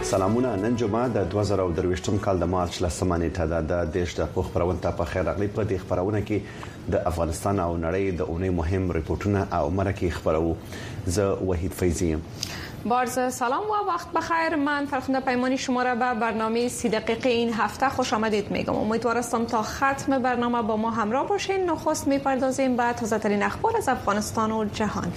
سلامونه. نن جمعه د 2023 کال د مارچ لسمه نیټه د دیش د خبرونه ته په خیر راغلی. په دې خبرونه کې د افغانستان او نړۍ د اونۍ مهم ریپورتونه او مرکه خبرو. زه وحید فیضی ام. بارز سلام و وقت بخیر. من فرخنده پیمانی شما را به برنامه 30 دقیقه این هفته خوش آمدید میگم. امیدوارم تا ختم برنامه با ما همراه باشین. نخست میپردازیم به تازه ترین اخبار از افغانستان و جهان.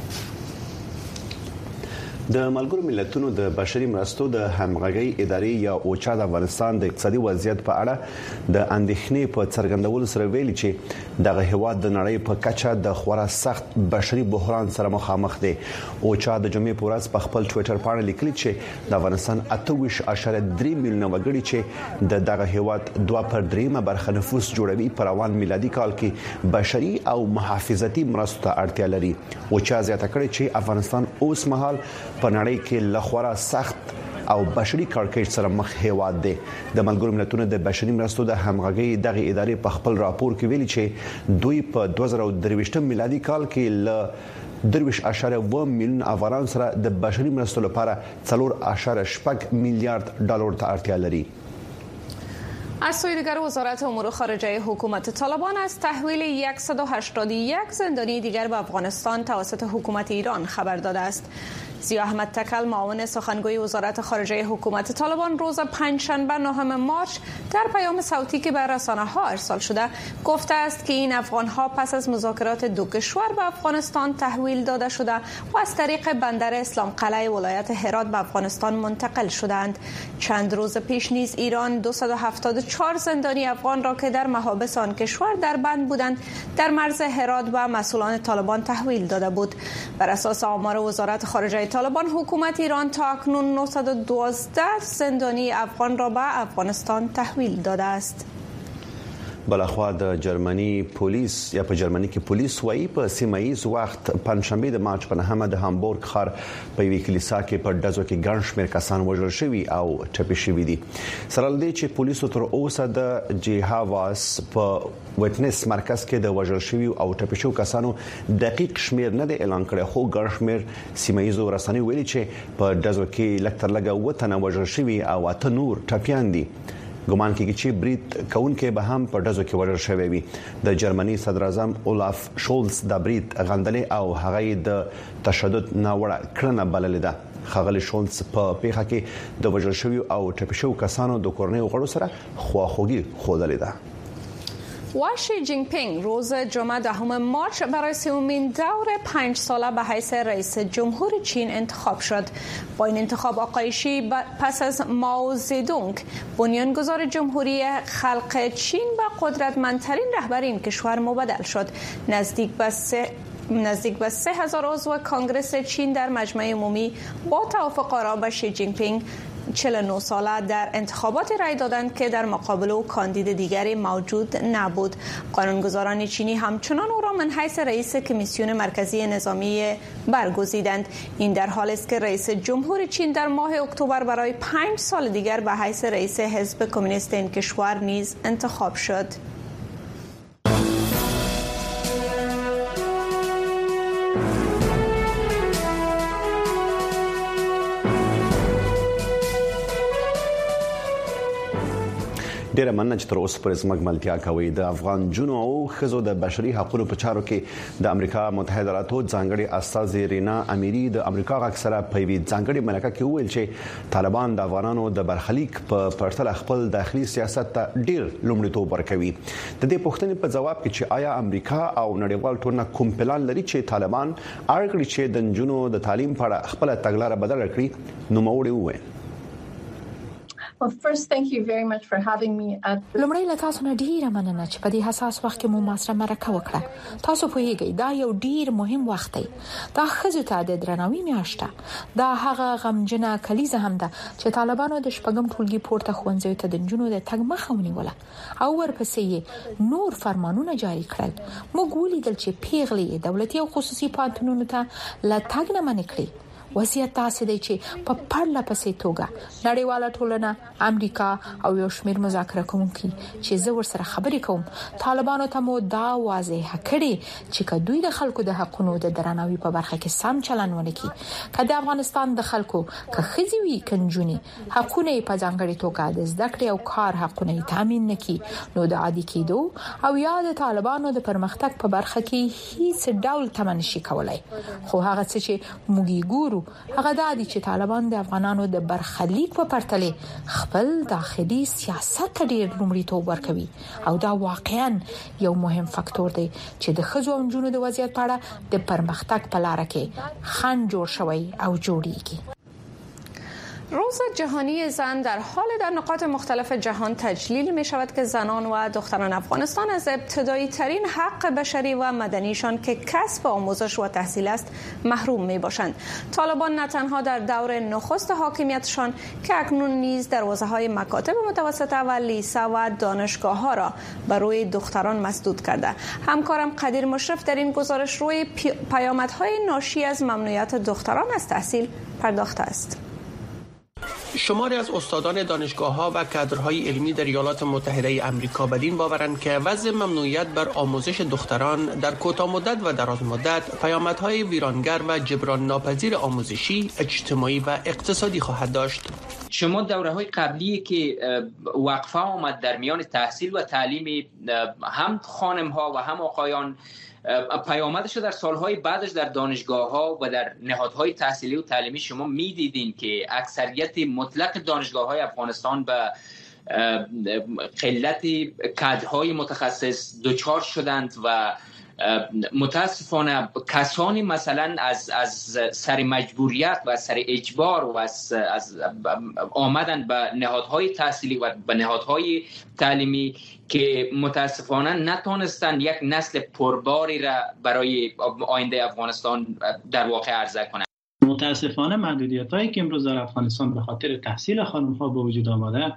د ملګرو ملتونو د بشري مرستو د همغږي ادارې یا اوچا د افغانستان د اقتصادي وضعیت په اړه د اندېښنې په څرګندولو سره ویلي چې دغه هیواد د نړۍ په کچه د خورا سخت بشري بحران سره مخامخ دی. اوچا د جمعې په ورځ په خپل ټوئیټر باندې لیکلي چې د افغانستان 28.3 میلیونه وګړي چې دغه هیواد 2/3 برخه نفوس جوړوي په روان میلادي کال کې بشري او محافظتي مرستو ته اړتیا لري. اوچا زیاته کړې چې افغانستان اوس مهال په نړۍ کې لخوا سخت او بشري کړکېچ سره مخ هیواد دی. د ملګرو ملتونو د بشري مرستو د همغږي دغه ادارې په خپل راپور کې ویلي چې دوی په 2023 میلادي کال کې ل 2.8 میلیون افغانان سره د بشري مرستو لپاره 4.8 میلیارد ډالر ته اړتیا لري. از سوی دیگر وزارت امور خارجه حکومت طالبان از تحویل 181 زندانی دیگر به افغانستان توسط حکومت ایران خبر داده است. ضیا احمد تکل معاون سخنگوی وزارت خارجه حکومت طالبان روز پنجشنبه 9 مارچ در پیام صوتی که به رسانه‌ها ارسال شده گفته است که این افغان‌ها پس از مذاکرات دو کشور به افغانستان تحویل داده شده و از طریق بندر اسلام قلعه ولایت هرات به افغانستان منتقل شدند. چند روز پیش نیز ایران 274 زندانی افغان را که در محابس آن کشور در بند بودند در مرز هرات به مسئولان طالبان تحویل داده بود. بر اساس آمار وزارت خارجه طالبان حکومت ایران تا اکنون 912 زندانی افغان را به افغانستان تحویل داده است. بلخوا د جرمني پولیس یا په جرمني کې پولیس وایي په سیمایي وخت پنځشنبه د مارچ په 9 د هامبورګ ښار په وی کلیسا کې په ډزو کې ګڼ شمېر کسان وژل شوي او ټپي شوي دي. سره لدې چې پولیسو تر اوسه د جیهاواس په وټنس مرکز کې د وژل شوي او ټپي شوي کسانو دقیق شمېر نه دی اعلان کړی، خو ګڼ شمېر سیمایي رسنۍ ویلي چې په ډزو کې لکتر لګا وطن وژل شوي او 8 نور ټپيان دي. ګمان کېږي چې برید کونکي به هم په ډزو کې وژل شوی وي. د جرمني صدر اعظم اولاف شولز د برید غندلې او هغه د تشدد ناوړه کړنه بللې ده. خغلی شولز په پیښه کې د وژل شوی او ټپي شوی کسانو د کورنۍ غړو سره خواخوږي خوده ده. شی جین پینگ روز جمعه 10 مارچ برای سومین دور 5 ساله به حیث رئیس جمهور چین انتخاب شد. با این انتخاب آقای شی پس از مائو زedong بنیانگذار جمهوری خلق چین به قدرتمندترین رهبر این کشور مبدل شد. نزدیک به 3000 عضو کنگره چین در مجمع عمومی با توافق آرا به شی جین پینگ 49 ساله در انتخابات رای دادند که در مقابل او کاندید دیگری موجود نبود. قانونگذاران چینی همچنان او را من حیث رئیس کمیسیون مرکزی نظامی برگزیدند. این در حالی است که رئیس جمهور چین در ماه اکتبر برای 5 سال دیگر به حیث رئیس حزب کمونیست این کشور نیز انتخاب شد. ډیره مننه چې تر اوسه پورې زموږ ملتیا کوي. د افغان جنو او خزو د بشري حقوقو په چارو کې د امریکا متحده ایالاتو ځانګړي استاذ رینا امیری د امریکا اکثره په وی ځانګړي مرکه کې ویل چې طالبان د افغانانو د برخلیک په پرتله خپل داخلي سیاست ته ډیر لومړیتوب ورکوي. د دې پوښتنې په جواب کې چې آیا امریکا او نړیوال ټولنه کوم پلان لري چې طالبان اړ چې د جنو د تعلیم په اړه خپل تګلارې بدل کړي، نو موړي وویل. Well, first, thank you very much for having me at لومړی له تاسو نه ډیره مننه چې په دې حساس وخت کې مو ما سره مرکه وکړه. تاسو پوهیږئ دا یو ډیر مهم وخت دی. دا خزو ته د درناوي میاشته. دا هغه غمجنه کلیزه هم ده چې طالبانو د شپږم ټولګي پورته ښوونځیو ته د جنونو د تګ مخه ونیوله او ورپسې نور فرمانونه جاری کړل. موږ ولیدل چې پیغلې دولتي او خصوصي پوهنتونونو ته له تګ نه منع کړې. وضعیت تاسې دی چې په پرله پسې توګه نړیواله ټولنه امریکا او یو شمېر مذاکره کوونکي چې زه ورسره خبرې کوم طالبانو ته مو دا واضح کړي چې کدوې د خلکو د حقونو د درناوي په برخه کې سم چلن ونه کړي کله افغانستان د خلکو که خزي وي کنجونی حقونه په ځانګړي توګه د زده کړې او کار حقونه تامین نکړي نو د عادي کېدو او یا د طالبانو د پرمختګ په برخه کې هیڅ ډول تمن شي کولای خو هغه څه چې موږ ګورو هغه د عادي چې طالبان د افغانانو د برخلیک په پرتله خپل داخلي سیاست ډیر لومړیتوب ورکوي او دا واقعا یو مهم فاکتور دی چې د خزو او نجونو د وضعیت په اړه د پرمختګ په لار کې خنډ جوړ شوی او جوړیږي. روز جهانی زن در حال در نقاط مختلف جهان تجلیل می شود که زنان و دختران افغانستان از ابتدایی ترین حق بشری و مدنیشان که کسب آموزش و تحصیل است محروم می باشند. طالبان نه تنها در دور نخست حاکمیتشان که اکنون نیز دروازه‌های مکاتب متوسطه و لیسه و دانشگاه‌ها را بر روی دختران مسدود کرده. همکارم قدیر مشرف در این گزارش روی پیامدهای ناشی از ممنوعیت دختران از تحصیل پرداخته است. شماری از استادان دانشگاه‌ها و کادرهای علمی در ایالات متحده آمریکا بدین باورند که وضع ممنوعیت بر آموزش دختران در کوتاه مدت و دراز مدت پیامدهای ویرانگر و جبران ناپذیر آموزشی، اجتماعی و اقتصادی خواهد داشت. شما دوره‌های قبلی که وقفه آمد در میان تحصیل و تعلیم هم خانم‌ها و هم آقایان پیامدش در سالهای بعدش در دانشگاه‌ها و در نهادهای تحصیلی و تعلیمی شما می‌دیدین که اکثریت مطلق دانشگاه‌های افغانستان به قلت کادرهای متخصص دچار شدند و متاسفانه کسانی مثلا از سر مجبوریت و سر اجبار و از آمدن به نهادهای تحصیلی و به نهادهای تعلیمی که متاسفانه نتونستن یک نسل پرباری را برای آینده افغانستان در واقع عرضه کنند. متاسفانه محدودیت‌هایی که امروز در افغانستان به خاطر تحصیل خانم‌ها به وجود آمده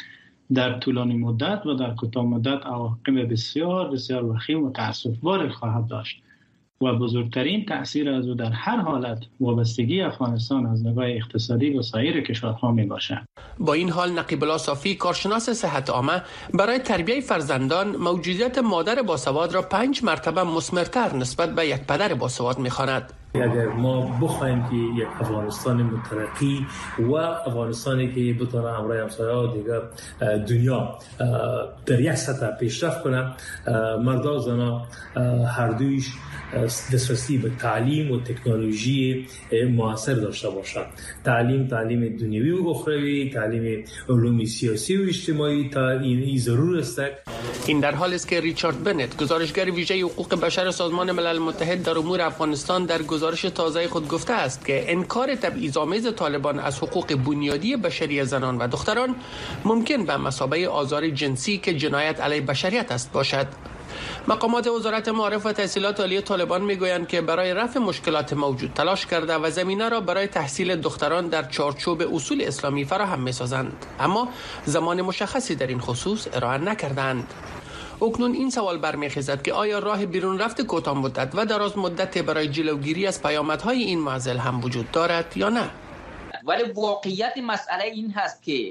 در طولانی مدت و در کوتاه مدت عواقب بسیار بسیار وخیم و تأسف‌بار خواهد داشت و بزرگترین تأثیر از او در هر حالت وابستگی افغانستان از نگاه اقتصادی و سایر کشورها می باشد. با این حال نقیب الله صافی کارشناس صحت عامه برای تربیت فرزندان موجودیت مادر باسواد را 5 مرتبه مثمرتر نسبت به یک پدر باسواد می‌خواند. اگر ما بخوایم که یک افغانستان مترقی و افغانستانی که بتونه همراه همسایه‌ها دیگر دنیا در یک سطح پیشرفت کنه، مرد و زن هر دویش دسترسی به تعلیم و تکنولوژی موثر داشته باشند. تعلیم دنیوی و اخروی، تعلیم علوم سیاسی و اجتماعی این ضرور است. این در حالی است که ریچارد بنت، گزارشگر ویژه حقوق بشر سازمان ملل متحد در امور افغانستان، در گزارش تازه خود گفته است که انکار تبعیض‌آمیز طالبان از حقوق بنیادی بشری زنان و دختران ممکن به مثابه آزار جنسی که جنایت علیه بشریت است باشد. مقامات وزارت معارف و تحصیلات عالی طالبان میگویند که برای رفع مشکلات موجود تلاش کرده و زمینه را برای تحصیل دختران در چارچوب اصول اسلامی فراهم می‌سازند، اما زمان مشخصی در این خصوص ارائه نکردند. اکنون این سوال برمیخیزد که آیا راه بیرون رفت کوتاه مدت و دراز مدت برای جلوگیری از پیامدهای این معضل هم وجود دارد یا نه؟ ولی واقعیت مسئله این هست که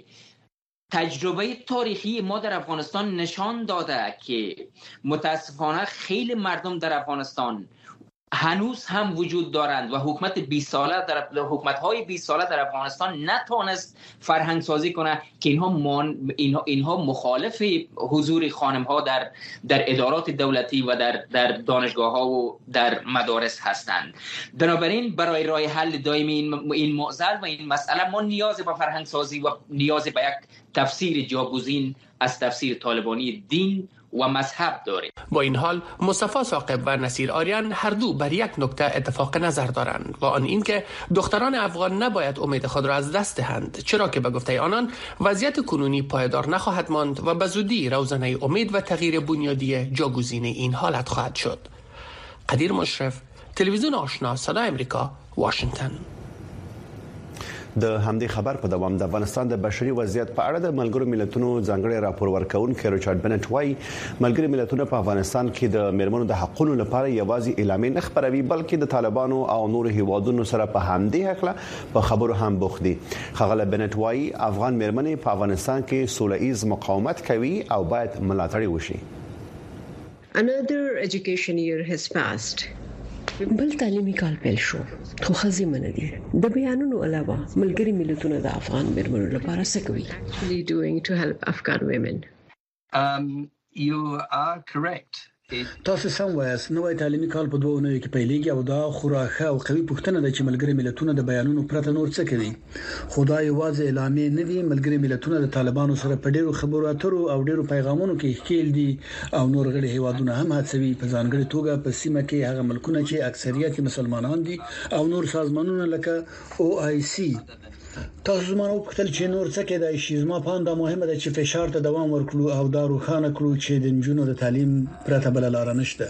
تجربه تاریخی ما در افغانستان نشان داده که متاسفانه خیلی مردم در افغانستان هنوز هم وجود دارند و حکومت 20 ساله حکومت‌های 20 ساله در افغانستان نتونست فرهنگ سازی کنه که اینها مخالف حضور خانم‌ها در ادارات دولتی و در دانشگاه‌ها و در مدارس هستند. بنابراین برای راه حل دائمی این معضل و این مسئله ما نیاز به فرهنگ سازی و نیاز به یک تفسیر جاگزین از تفسیر طالبانی دین و مذهب داریم. با این حال مصطفی ثاقب و نصیر آریان هر دو بر یک نکته اتفاق نظر دارند و آن این که دختران افغان نباید امید خود را از دست دهند، چرا که به گفته آنان وضعیت کنونی پایدار نخواهد ماند و به زودی روزنه امید و تغییر بنیادی جاگزین این حالت خواهد شد. قدیر مشرف، تلویزیون آشنا، صدای امریکا، واشنگتن. د همدې خبر په دوام د افغانستان د بشري وضعیت په اړه د ملګرو ملتونو ځانګړي راپور ورکونکي ریچارډ بنټ وايي ملګري ملتونه په افغانستان کې د میرمنو د حقوقو لپاره یوازې اعلامیه نه خپروي بلکې د طالبانو او نور هیوادونو سره په همدې حق په خبرو هم بوخت دي. ښاغلی بنټ وايي افغان میرمنې په افغانستان کې سوله‌ایز مقاومت کوي او باید ملاتړ وشي. Another education year has passed. بل تعلیمي کال پیل شو خو خزي مندي د بیانونو علاوه ملګري ملتونه د افغان میرمنو لپاره څه کوي actually doing to help Afghan women. You are correct. تاسو سم وایاست نوې تعلیمي کال په 2 اونیو کې پیلېږي او دا خوراخه او قوي پوښتنه ده چې ملګري ملتونه د بیانونو پرته نور څه کوي. خدای یوازې اعلامیه نه دي ملګري ملتونه د طالبانو سره په ډیرو خبرو اترو او ډیرو پیغامونو کې ښکیل دي او نور غړي هیوادونه هم هڅوي په ځانګړي توګه په سیمه کې هغه ملکونه چې اکثریت مسلمانان دي او نور سازمانونه لکه OIC. تاسو زموږ په خپل چې نور څه کېدای شي زما په اند مهمه ده چې فشار ته دوام ورکړو او دا روښانه کړو چې د نجونو د تعلیم پرته بل لار نشته.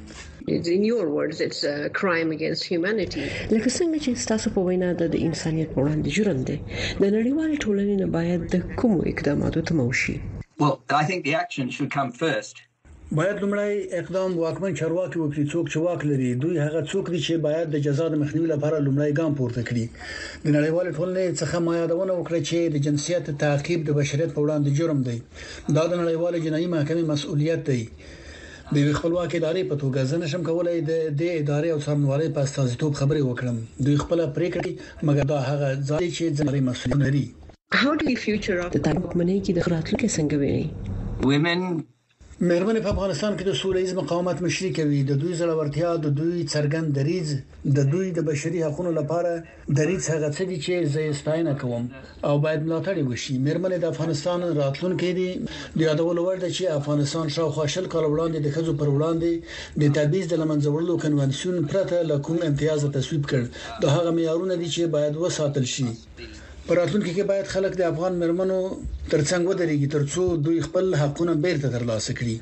In your words it's a crime against humanity. لکه څنګه چې تاسو په وینا د انسانيت په وړاندې جرم دی د نړیوال ټولنې نه باید د کوم اقداماتو تموشي. Well, I think the action should come first. باید لومړی اقدام واکمن چارواکي وکړي څوک چې واک لري دوی هغه څوک دي چې باید د جزا د مخنیوي لپاره لومړی ګام پورته کړي. د نړیوال ټولنې څخه ما یادونه وکړه چې د جنسیت تعقیب د بشریت په وړاندې جرم دی. دا د نړیوال جنایي محکمې مسؤلیت دی. د خپلواک ادارې په توګه زه نشم کولای د ادارې او څارنوالۍ په استازیتوب خبرې وکړم. دوی خپل پریکړې مګر دا هغه ځای چې ځانګړي مسؤلیت لري. How do you future of the طالبانو کې د راتلونکي څنګه ویني؟ Women میرمنې په افغانستان کې د سوله‌ایز مقاومت مشري کوي د دوی زړورتیا د دوی څرګند دریځ د دوی د بشري حقوقو لپاره دریځ هغه څه دي چې زه ستاینه کوم او باید ملاتړ وشي. میرمنې د افغانستان راتلونکي دي د یادولو وړ ده چې افغانستان شاوخوا 20 کال وړاندې د ښځو پر وړاندې د تبعیض د لمنځه وړلو کنوانسیون پرته له کوم امتیاز تصویب کړ. دا هغه معیارونه دي چې باید وساتل شي. په راتلونکي کې باید خلک د افغان میرمنو ترڅنګ ودرېږي ترڅو دوی خپل حقونه بیرته ترلاسه کړي.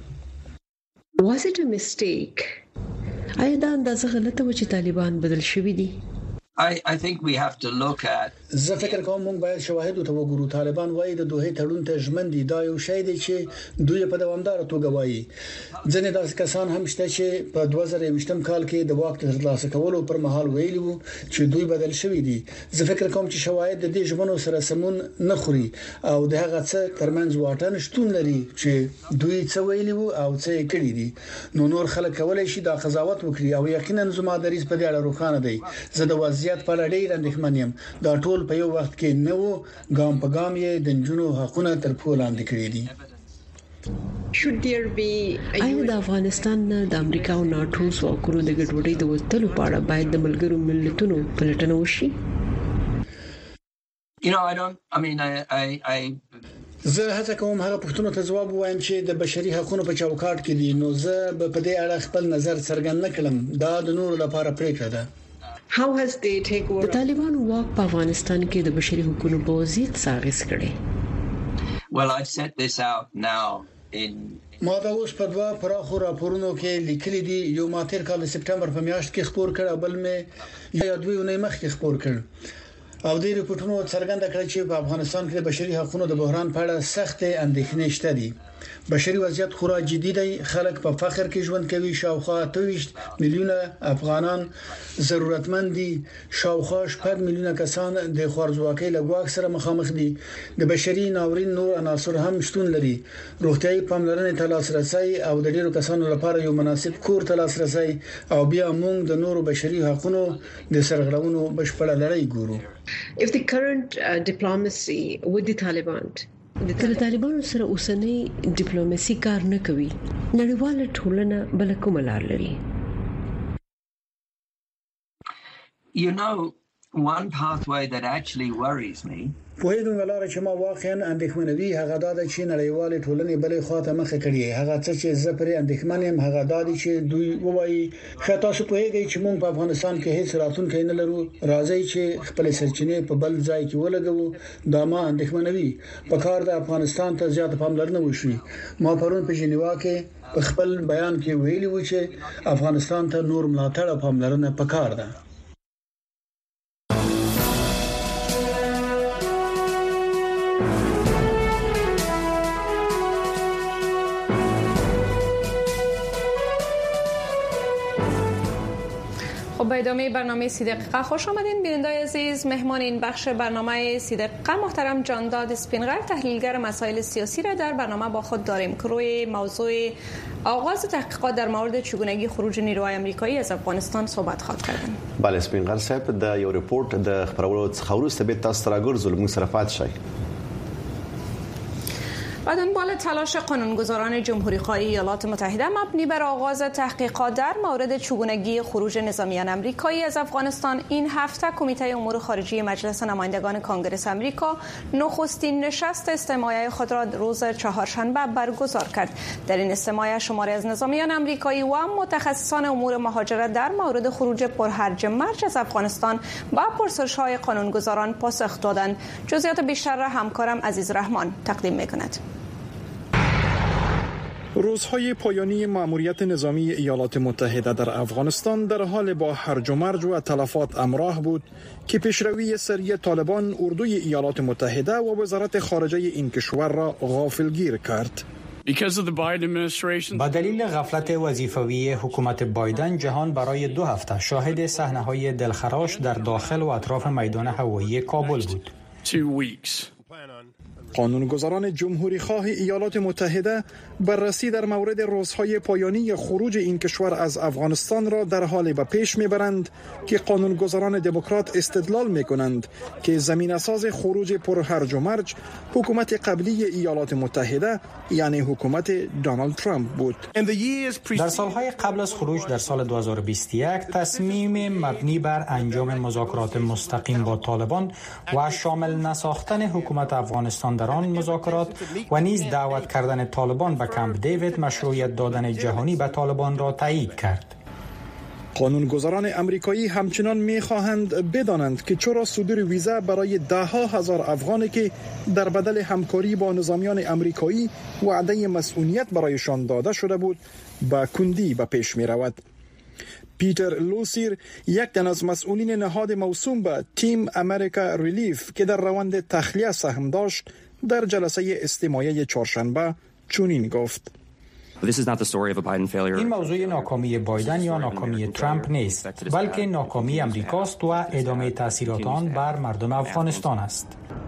Was it a mistake? آیا دا اندازه غلطه و چې طالبان بدل شوي دي؟ I think we have to look at زه فکر کوم موږ باید شواهد ته وګورو. طالبان وایي د دوه تړون ته ژمن دي. دا یو شی دی چې دوی په دوامدار توګه وایي. ځینې داسې کسان هم شته چې په 2020 کال کې د واک ترلاسه کولو پر مهال ویلي وو چې دوی بدل شوي دي. زه فکر کوم چې شواهد د دې ژمنو سره سمون نه خوري او د هغه څه ترمنځ واټن شتون لري چې دوی څه ویلي وو او څه کړي دي. نو نور خلک کولای شي دا قضاوت وکړي او یقینا زما دریځ په دې اړه روښانه دی. زه د وضعیت په اړه ډېر اندېښمن یم. دا ټول په یو وخت کې نو ګام په ګام یې د نجونو حقوقونه تر پښو لاندې کړي دي. آیا د افغانستان نه د امریکا او ناتو ځواکونو د ګډوډۍ د وټلو په اړه باید د ملګرو ملتونو پلټنه وشي؟ زه هڅه کوم هغه پوښتنو ته ځواب وایم چې د بشري حقوقو په چوکاټ کې دي. نو زه په دې اړه خپل نظر څرګند نه کړم. دا د نورو لپاره پریکړه ده. How has they taken over the Taliban واک په افغانستان کې د بشري حقوقو په وضعیت ساغس کړي؟ Well, I've set this out now in ما دا اوس په دوا پراخو راپورونو کې لیکلي دي. یو ما تیر کال د سپټمبر په میاشت کې خبر کړ او بل مې یا دوی نه مخکې خبر کړ. او د ریپورتونو څرګنده کړ چې په افغانستان کې د بشري حقوقو د بحران په اړه سخت اندېښنې شته دي. بشري وضعیت خورا جدي دی. خلک په فقر کې ژوند کوي. شاوخوا 23 میلیونه افغانان ضرورتمند دي. شاوخوا 8 میلیونه کسان د خوارځواکۍ له ګواښ سره مخامخ دي. د بشري ناورین نور عناصر هم شتون لري. روغتيایي پاملرنې ته لاسرسي او د ډیرو کسانو لپاره یو مناسب کور ته لاسرسي او بیا موږ د نورو بشري حقوقو د سرغړونو بشپړه لړۍ ګورو. If the current diplomacy with the Taliban د طالبانو سره اوسنۍ ډیپلوماسي کار نه کوي نړیواله ټولنه بل کومه لار لري؟ You know, one pathway that actually worries me په دې ډول چې ما واقعا اندېښمنوي هغه دا چې نړیوال ټولنې بلې خواته مخه کړي. هغه څه چې زه پرې اندېښمن یم هغه دا چې دوی وایي خاطر تاسو په هیګي چې موږ په افغانستان کې هیڅ راتلونکی نه لرو. راځي چې خپل سرچینې په بل ځای کې ولګو. دا ما اندېښمنوي. په کار د افغانستان ته زیات پاملرنه وشي. ما پرون په جنیوا کې په خپل بیان کې ویلي و چې افغانستان ته نور ملاتړ او پاملرنه پکار ده. به ادامه برنامه 30 دقیقه خوش آمدین بینندگان عزیز. مهمان این بخش برنامه 30 دقیقه محترم جانداد اسپینغر تحلیلگر مسائل سیاسی را در برنامه با خود داریم که روی موضوع آغاز تحقیقات در مورد چگونگی خروج نیروهای آمریکایی از افغانستان صحبت خواهد کردن. بله اسپینغر صاحب د یو ریپورت د خبرولو څخه وروسته به تاسو راګرځول موږ سره پات شئ. و دنبال تلاش قانونگذاران جمهوری خواه ایالات متحده مبنی بر آغاز تحقیقات در مورد چگونگی خروج نظامیان آمریکایی از افغانستان، این هفته کمیته امور خارجه مجلس نمایندگان کنگره آمریکا نخستین نشست استماعی خود را روز چهارشنبه برگزار کرد. در این استماع شماری از نظامیان آمریکایی و متخصصان امور مهاجرت در مورد خروج پرهرج مرج از افغانستان با پرسش‌های قانونگذاران پاسخ دادند. جزئیات بیشتر را همکارم عزیز رحمان تقدیم می‌کند. روزهای پایانی مأموریت نظامی ایالات متحده در افغانستان در حال با هرج و مرج و تلفات همراه بود که پیشروی سریع طالبان اردوی ایالات متحده و وزارت خارجه این کشور را غافلگیر کرد. با دلیل غفلت وظیفوی حکومت بایدن، جهان برای 2 هفته شاهد صحنه‌های دلخراش در داخل و اطراف میدان هوایی کابل بود. قانونگذاران جمهوری خواه ایالات متحده بررسی در مورد روزهای پایانی خروج این کشور از افغانستان را در حال به پیش میبرند که قانونگذاران دموکرات استدلال میکنند که زمینه‌ساز خروج پرهرج و مرج حکومت قبلی ایالات متحده یعنی حکومت دونالد ترامپ بود. در سالهای قبل از خروج در سال 2021 تصمیم مبنی بر انجام مذاکرات مستقیم با طالبان و شامل نساختن حکومت افغانستان در آن مذاکرات و نیز دعوت کردن طالبان به کمپ دیوید مشروعیت دادن جهانی به طالبان را تایید کرد. قانونگذاران امریکایی همچنان می‌خواهند بدانند که چرا صدور ویزا برای 10,000 افغانی که در بدل همکاری با نظامیان امریکایی وعده مسئولیت برایشان داده شده بود با کندی به پیش می‌رود. پیتر لوسیر، یک تن از مسئولین نهاد موسوم به تیم امریکا ریلیف که در روند تخلیه سهم داشت، در جلسه استماعی چهارشنبه چنین گفت: این موضوع ناکامی بایدن یا ناکامی ترامپ نیست، بلکه ناکامی امریکاست و ادامه تاثیرات آن بر مردم افغانستان است.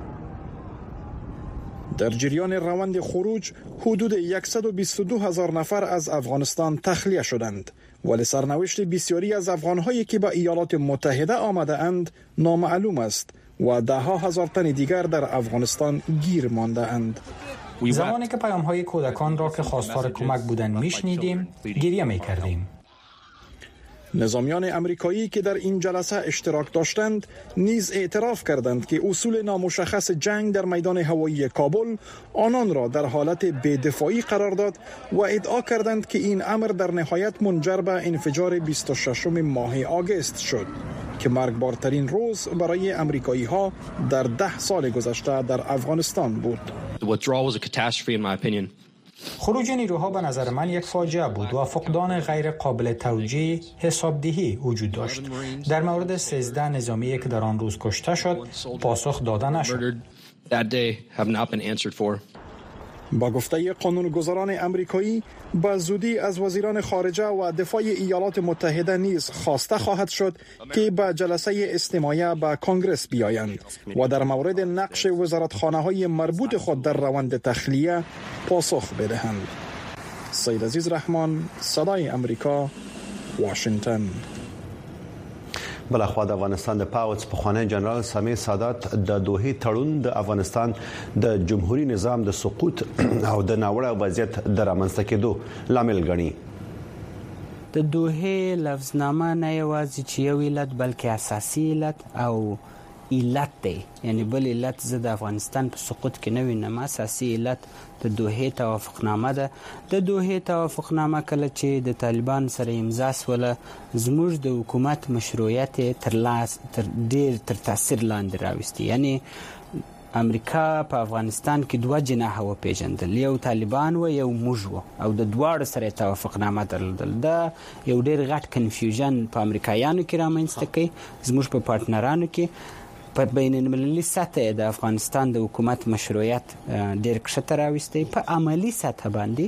در جریان روند خروج حدود 122,000 نفر از افغانستان تخلیه شدند، ولی سرنوشت بسیاری از افغان‌هایی که به ایالات متحده آمده اند نامعلوم است و 10,000 تن دیگر در افغانستان گیر مانده اند. زمانی که پیام‌های کودکان را که خواستار کمک بودند میشنیدیم، گریه می‌کردیم. نظامیان امریکایی که در این جلسه اشتراک داشتند نیز اعتراف کردند که اصول نامشخص جنگ در میدان هوایی کابل آنان را در حالت بی‌دفاعی قرار داد و ادعا کردند که این امر در نهایت منجر به انفجار 26 ماه آگوست شد که مرگبارترین روز برای امریکایی ها در 10 سال گذشته در افغانستان بود. خروج نیروها به نظر من یک فاجعه بود و فقدان غیر قابل توجیه حسابدهی وجود داشت. در مورد 13 نظامی که در آن روز کشته شد پاسخ داده نشد. با گفته قانونگذاران امریکایی با زودی از وزیران خارجه و دفاع ایالات متحده نیز خواسته خواهد شد که به جلسه استماعی به کنگرس بیایند و در مورد نقش وزارتخانه‌های مربوط خود در روند تخلیه پاسخ بدهند. سید عزیز رحمان، صدای امریکا، واشنگتن. بلخوا د افغانستان د پاوڅ پخوانی جنرال سامي سادات د دوحې تړون د افغانستان د جمهوریت نظام د سقوط او د ناوړه وضعیت د رامنځته کېدو لامل ګڼي. د دوحې لفظنامه نه یوازې چې یو علت بلکې اساسي علت او علت دی، یعنی بل علت زه د افغانستان په سقوط کې نه وینم. اساسي علت د دوحې توافقنامه ده. د دوحې توافقنامه کله چې د طالبان سره امضا سوله زموږ د حکومت مشروعیت تر تاثیر لاندې راوستي، یعنی امریکا په افغانستان کې 2 جناح وپیژندل، یو طالبان و یو موږ و او د دواړو سره توافقنامه درلودل. دا یو ډېر غټ کنفیوژن په امریکایانو کې رامنځته کوي، زموږ په پارتنرانو کې. په بین المللي سطح د افغانستان د حکومت مشروعیت ډېر کښته راوستی، په عملی سطح باندې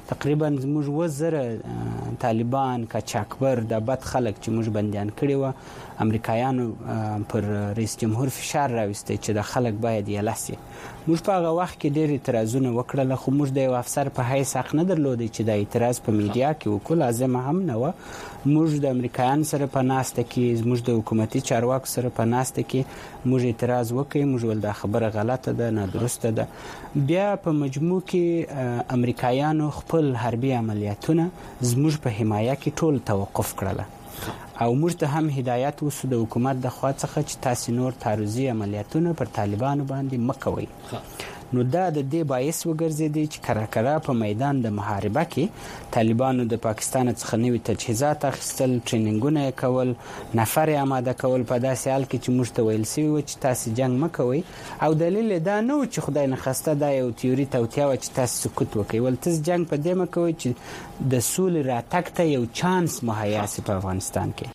تقریبا موږ وزره طالبان کچاکبر د بد خلک چې موږ بندیان کړي و امریکایانو پر رئیس جمهور فشار راوستي چې د خلک باید یې لاسي. موږ په هغه وخت کې ډېر اعتراضونه وکړل خو موږ د یو افسر په حیث حق نه درلودی چې د اعتراض په میډیا کې وکړو، لازم هم نه و. موږ د امریکایانو سره په ناسته کې موږ د حکومتي چارواکو سره په ناسته کې موږ اعتراض وکړو، موږ ول دا خبره غلطه ده، نادرسته ده. بیا په مجموع کې امریکایانو خپل حربي عملیاتونه زموږ په حمایه کې ټول توقف کړل او موږ ته هم هدایت وسو د حکومت د خوا څخه چې تاسو نور تعرضي عملیاتونه پر طالبانو باندې مکوئ. نو دا د دې باعث وګرځیدي چې کرکره په میدان د محاربه کې طالبانو د پاکستان څخه نوي تجهیزات اخیستل، ټرینینګونه کول، نفر آماده کول په داسې حال کې چې موږ ته ویل شوي و چې تاسو جنگ مکوئ او دلیل دا نه و چې خدای نخواسته دا یو تیوري توطیه و چې تاسو سکوت وکړئ، ول تاسو جنگ په دې مکوئ چې د سولې راتګ ته یو چانس مهیا شي په افغانستان کې.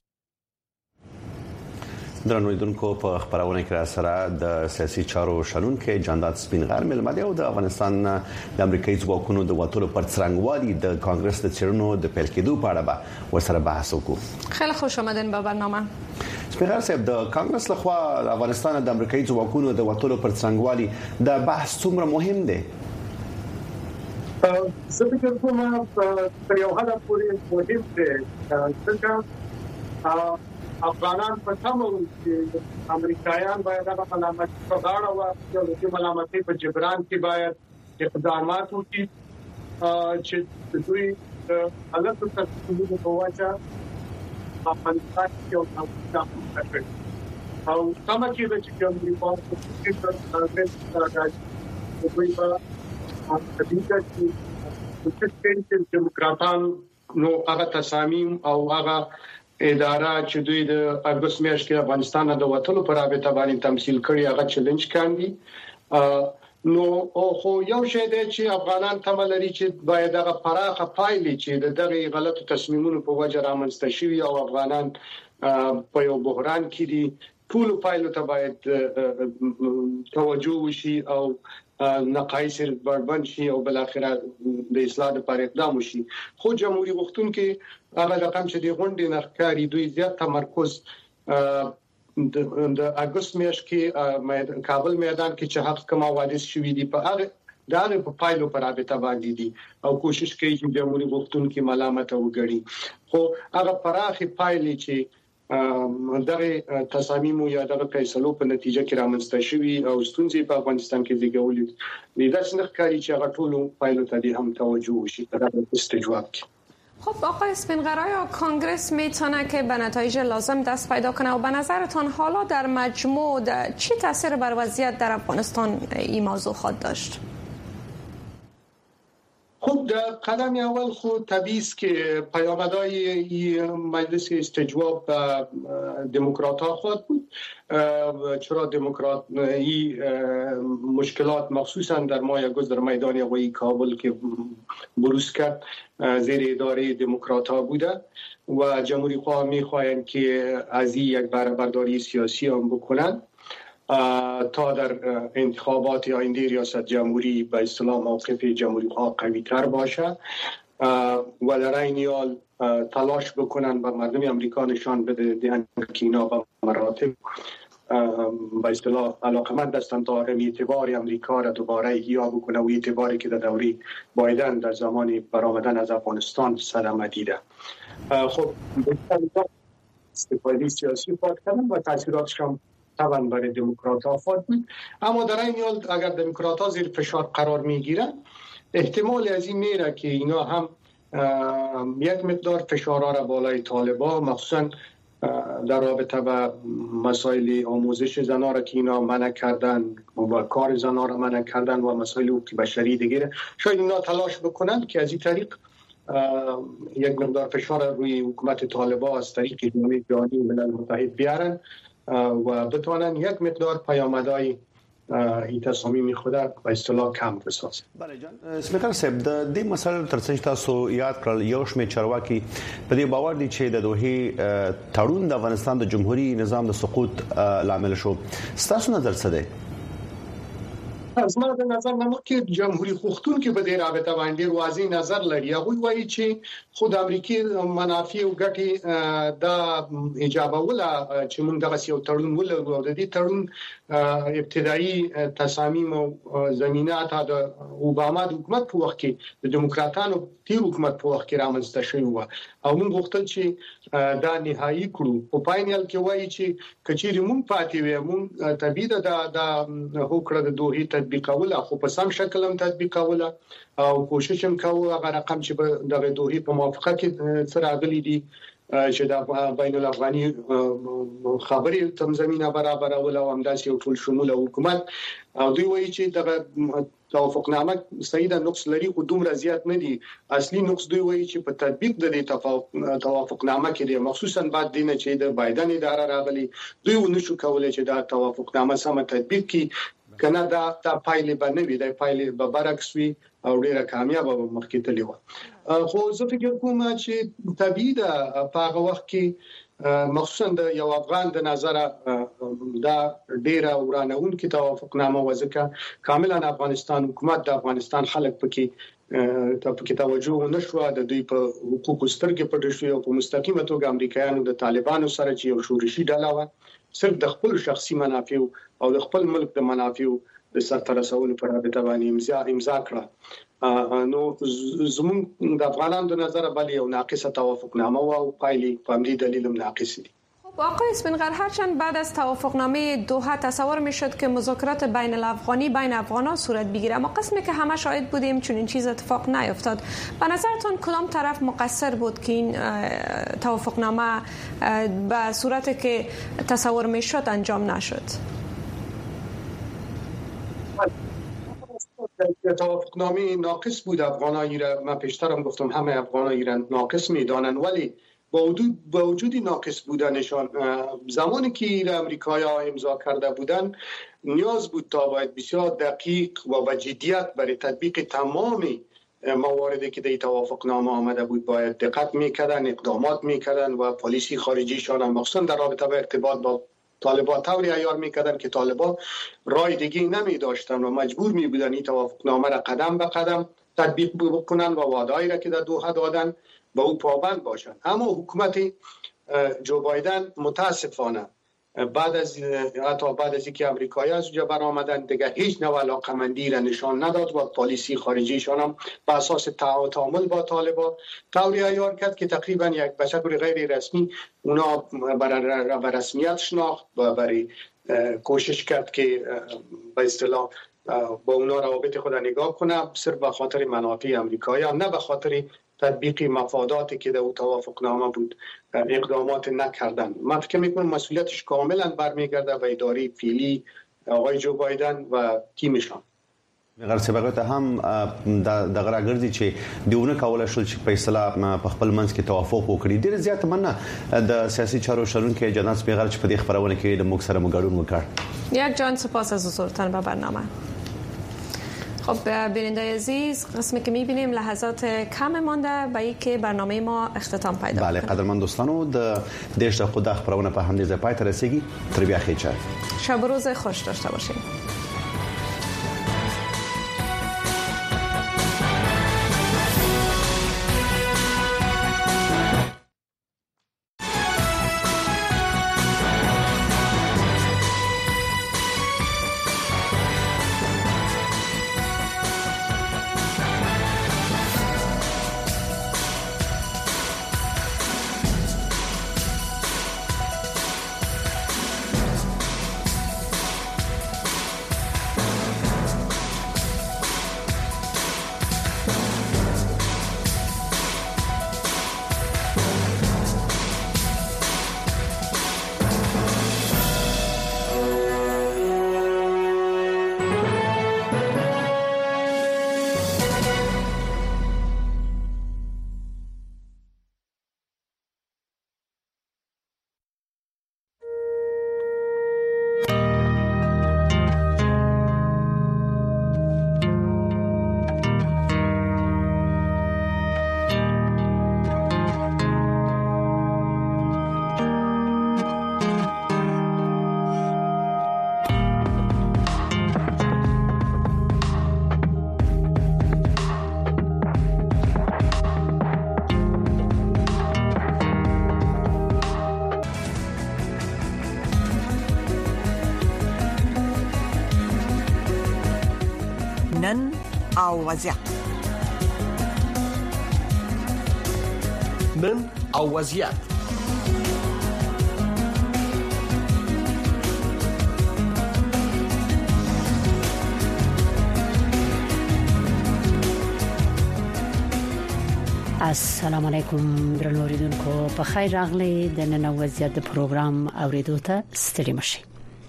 درنویدونکو په خبرونه کې را سره د سیاسي چارو شنونکو جانداد سپینغر ملمدي او د افغانستان د امریکایي ځواکونو د وټولو پر څرنګوالي د کانګرس د چیرونو د پیل کېدو په اړه به ورسره بحث وکړو. خیلی خوش آمدین به برنامه. سپینغر صاحب، د کانګرس لخوا د افغانستان د امریکایي ځواکونو د وټولو پر څرنګوالي د بحث څومره مهم دی؟ زه فکر کوم تر یو حده پورې مهم دی ځکه افغانان په تمه چې امریکایان باید د ملامت په غاړه واخلي او د ملامتۍ په جبران کې باید اقدامات وکړي چې دوی حالت ترڅو په واچا افغانستان کې او افغانستان او تمه کې د چې امریکا په کې دوی په حقیقت کې ډیموکراتان نو هغه تصامیم او هغه اداره چې دوی د اګوست میاشت کې افغانستان د وټولو پر رابطه باندې تمثيل کړی هغه چیلنج کاندي. نو خو یو شی دی چې افغانان تمه لري چې باید هغه پراخه پایلې چې د دغه غلطو تصمیمونو په وجه رامنځته شوي او افغانان په یو بحران کې دي، ټول پایلو ته باید توجه وشي او نقایص بربند شي او بل اخره د اصلاح لپاره اقدام وشي. خو جمهوریت غوښتونکو هغه رقم چې دی غونډې نخکاری دوی زیات تمرکز د اګوست میاشت کې کابل میدان کې چې حق کوم حوادث شوې دي په هغه په پایلو پر رابطه باندې دي او کوشش کوي چې جمهوریت غوښتونکو ملامت وګړي. خو هغه پراخه پایلې چې دغه تصامیم یا دغه فیصلو په نتیجه کې رامنځته شوي او ستونزې په افغانستان کې زیږولې دي، دا څنګه ښکاري چې هغه ټول پایلو ته هم توجه وشي په دغه استجواب کې. خب آقای سپینغر، آیا کانگرس میتونه که به نتایج لازم دست پیدا کنه و به نظرتان حالا در مجموع چی تاثیر بر وضعیت در افغانستان این موضوع خواهد داشت؟ خب در قدم اول خود طبیعی است که پیامدهای مجلس استجواب دموکرات‌ها خواهد بود، چرا دموکراتی مشکلات مخصوصا در ماه آگوست در میدان هوایی کابل که بروز کرد زیر اداره دموکرات‌ها بوده و جمهوری‌خواه می‌خواهند که از این یک بهره‌برداری سیاسی هم بکنند تا در انتخابات آینده ریاست جمهوری به اصطلاح موقف جمهوری خواه قوی تر باشه و در این حال تلاش بکنن به مردم امریکا نشان بده که اینا به مراتب به اصطلاح علاقمند هستند تا اعتبار امریکا را دوباره احیا بکنه و اعتباری که در دوره بایدن در زمان برآمدن از افغانستان صدمه دیده. خب استفاده سیاسی خواهد کردن و تاثیراتش هم طبعا برای دموکرات‌ها خواهد بود، اما در این حال اگر دموکرات‌ها زیر فشار قرار میگیرن احتمال از این میره که اینا هم یک مقدار فشارها را بالای طالبان مخصوصا در رابطه با مسائل آموزش زنان را که اینا منع کردن و کار زنان را منع کردن و مسائل حقوق بشری دیگه شاید اینا تلاش بکنن که از این طریق یک مقدار فشار روی حکومت طالبان از طریق جامعه جهانی و ملل متحد بیارن و بتوانن یک مقدار پیامدهای این تصامیم خود به اصطلاح کم بسازن. بله جان سپیکر صاحب، د دې مسله ترڅنګ تاسو یاد کړل یو شمېر چارواکي په دې باور دي چې د دوحې تړون د افغانستان د جمهوریت نظام د سقوط لامل شو. ستاسو نظر څه دی؟ از ما د نظر نمکه جمهوریت خوختونکو په دې رابطه باندې واضح نظر لري. هغه وایي چې خود امریکای منافع او ګټې د ایجابوله چې موږ دغه یو تړون ولرو او د دې تړون ابتدایي تصامیم او زمینات د اوباما د حکومت په وخت کې د دیموکراتانو تیر حکومت په وخت کې رامنځته شوی و او موږ غوښتل چې دا نهایی کړو. په فاینل کې وایي چې کچېری موږ پاتې وې موږ طبيعي د هوکړه د دوه تطبیقوله خو په سم شکل هم تطبیقوله او کوشش هم کوو هغه رقم چې د دوه په موافقه کې سره غلي دي چې د بین الافغاني خبري تم زمينه برابر او همداسې یو ټول شموله حکومت او دوی وایي چې د توافقنامه صحیح د نقص لري خو دومره زیات نه دي. اصلي نقص دوی وایي چې په تطبیق د دې توافقنامه کې دی مخصوصا بعد دینه چې د بایدن اداره راغلي دوی ونشو کولای چې دا توافقنامه سم تطبیق کړي کنه دا پایلې باندې وي د پایلې به برعکس وي او ډیره کامیاب به مخکې تللی و. خو زه فکر کوم چې طبيعي د په وخت کې مخصوصا د یو افغان د نظر دا ډیره ورانون کې توافقنامه وځکه کاملا افغانستان حکومت د افغانستان خلک پکې توجه نشو د دوی په حقوقو سترګې پټ شوی او په مستقیمه توګه امریکایانو د طالبانو سره چې یو شورشي ډله و صرف د خپل شخصي منافع او د خپل ملک د منافع د سرته رسولو پر رابطه باندې امضا کړه. نو زموږ د افغانانو د نظر بل یو ناقصه توافقنامه او پایلې په همدې دلیل هم ناقص دي. خب آقای اسفندیار هرچند بعد از توافقنامه دوحه تصور میشد که مذاکرات بین الافغانی بین افغانان صورت بگیره اما قسمی که همه شاهد بودیم چون این چیز اتفاق نیفتاد. به نظرتون کدام طرف مقصر بود که این توافقنامه به صورتی که تصور میشد انجام نشد؟ توافقنامه ناقص بود. افغانایی را من پیشترم گفتم همه افغانایی را ناقص میدانن ولی با وجود ناقص بودنشان زمانی که امریکایی‌ها امضا کرده بودند نیاز بود تا باید بسیار دقیق و با جدیت برای تطبیق تمام مواردی که در توافقنامه آمده بود باید دقت میکردن اقدامات میکردن و پالیسی خارجیشان هم مخصوصا در رابطه با ارتباط با طالبان طوری عیار میکردن که طالبان رای دیگه نمی داشتن و مجبور می بودن این توافقنامه را قدم به قدم تطبیق بکنن و وعده‌ای را که در دوحه دادن با او پابند باشن. اما حکومت جو بایدن متاسفانه بعد از اینکه امریکایی از اونجا برآمدن دیگه هیچ نوع علاقه‌مندی را نشان نداد و پالیسی خارجیشان هم بر اساس تعامل با طالبان طوری عیار کرد که تقریبا یک به شکل غیر رسمی اونا برای رسمیت شناخت و برای کوشش کرد که به اصطلاح با اونا روابط خود نگاه کنه صرف به خاطر منافع امریکایی هم نه به خاطر تطبیق مفاداتی که در توافقنامه بود اقدامات نکردن. من فکر میکنم مسئولیتش کاملا برمیگرده به اداره فعلی آقای جو بایدن و تیمشان. غیر سبقت هم د غراګرځي چې دیونه کول شول چې په اصطلاح په خپل منځ کې توافق وکړي. ډیر زیات مننه د سیاسي چارو شرونکو جناب سپیغر چې په دې خبرونه کې د موږ سره مګړون وکړ. یک جان سپاس از حضورتان به برنامه. خب بیننده عزیز قسمی که می‌بینیم لحظات کم مانده به اینکه برنامه ما اختتام پیدا کنه. بله قدرمن دوستانو د دیش د خود خبرونه په همدې ځای پای ته رسیدي. تر بیا خیر. شب و روز خوش داشته باشید. نن او وضعیت. نن او وضعیت. السلام علیکم درنو اوریدونکو، په خیر راغلی د نن وضعیت د پروګرام اوریدو ته ستړي مشئ.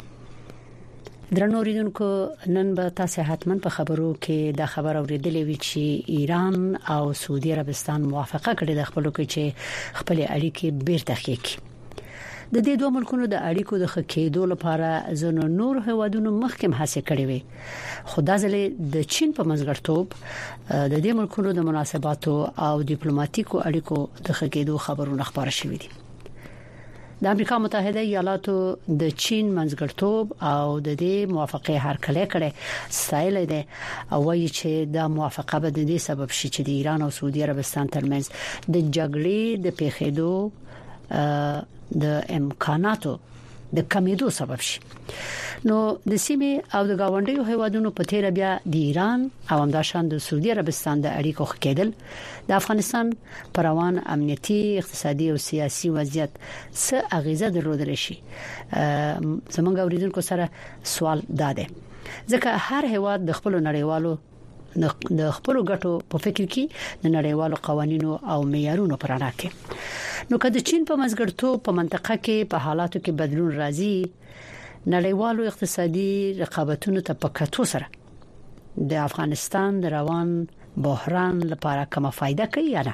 درنو اوریدونکو، نن به تاسو حتمن په خبرو کې د خبر اوریدلې وی چې ایران او سعودي عربستان موافقه کړې د خپلو کې چې خپل اړیکې بیرته خېکي. د دې دوه ملکونو د اړیکو د خکېدو لپاره ځنو نور هوادونو مخکې هڅه کړې وي، خو دا ځلې د چین په منځګړتوب د دې ملکونو د مناسباتو او ډیپلوماټیکو اړیکو د خکېدو خبرونه خبره شوې دي. د امریکا متحده ایالاتو د چین منځګړتوب او د دې موافقه هرکلی کړي ستایل دي او وایي چې دا موافقه به د دې سبب شي چې د ایران او سعودي عربستان ترمنځ د جګړې د پیښېدو د امکاناتو د کمیدو سبب شي. نو د سیمې او د گاونډیو هیوادونو په تیر بیا د ایران او همداشان د سعودي عربستان د اړیکو خکېدل د افغانستان پر روان امنیتي، اقتصادي او سیاسي وضعیت څه اغیزه درلودل شي. زمونږ اوریدونکو سره سوال داده ځکه هر هیواد د خپل نړیوالو د خپل ګټو په فکر کې د نړیوالو قوانینو او معیارونو پر اړه کې. نو کله چین په منځګړتوب په منطقه کې په حالاتو کې بدلون راځي، نړیوالو اقتصادي رقابتونو ته په کتو سره د افغانستان د روان بحران لپاره کومه فائدہ کوي یا نه؟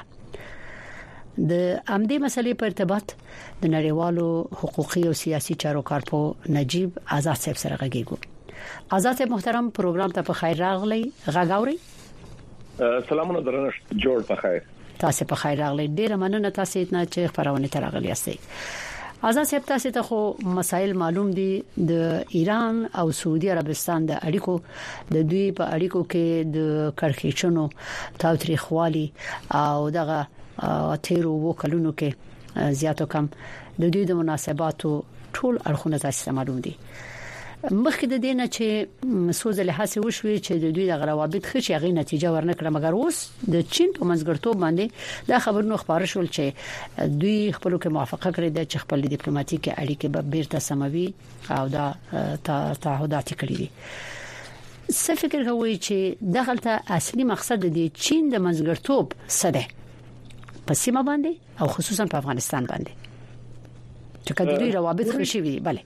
د امدې مسلې په ارتباط د نړیوالو حقوقي او سیاسي چارو کارپو نجیب آزاد صاحب سره غږیږو. آزاد محترم، پروګرام ته په خیر راغلی. غاغوري سلامونه درنښت، جوړ په خیر. تاسو په خیر راغلی. ډیره مننه تاسو ته چې خبرونه ته راغلی یاستئ. آزاد صاحب، تاسو ته خو مسائل معلوم دي د ایران او سعودي عربستان د اړیکو، د دوی په اړیکو کې د کړکېچونو تاوتریخوالي او دغه تیرو وکړونو کې زیاتو کم د دوی د مناسباتو ټول اړخونه تاسو معلوم دي. مخکې د دې نه چې سوزله هڅه وشوي چې د دوی د روابط خشي غي نتیجه ورنکړه، مګر اوس د چین په منځګړتوب باندې دا خبرونه خبره شول چې دوی خپل کې موافقه کړې ده چې خپل ډیپلوماټیک اړیکې به بیرته سموي او دا تعهدات کړی دي. څه فکر کوي چې دغه اصلي مقصد د چین د منځګړتوب څه ده په سیمه باندې او خصوصا په افغانستان باندې چې کله دوی روابط خشي وي؟ بله،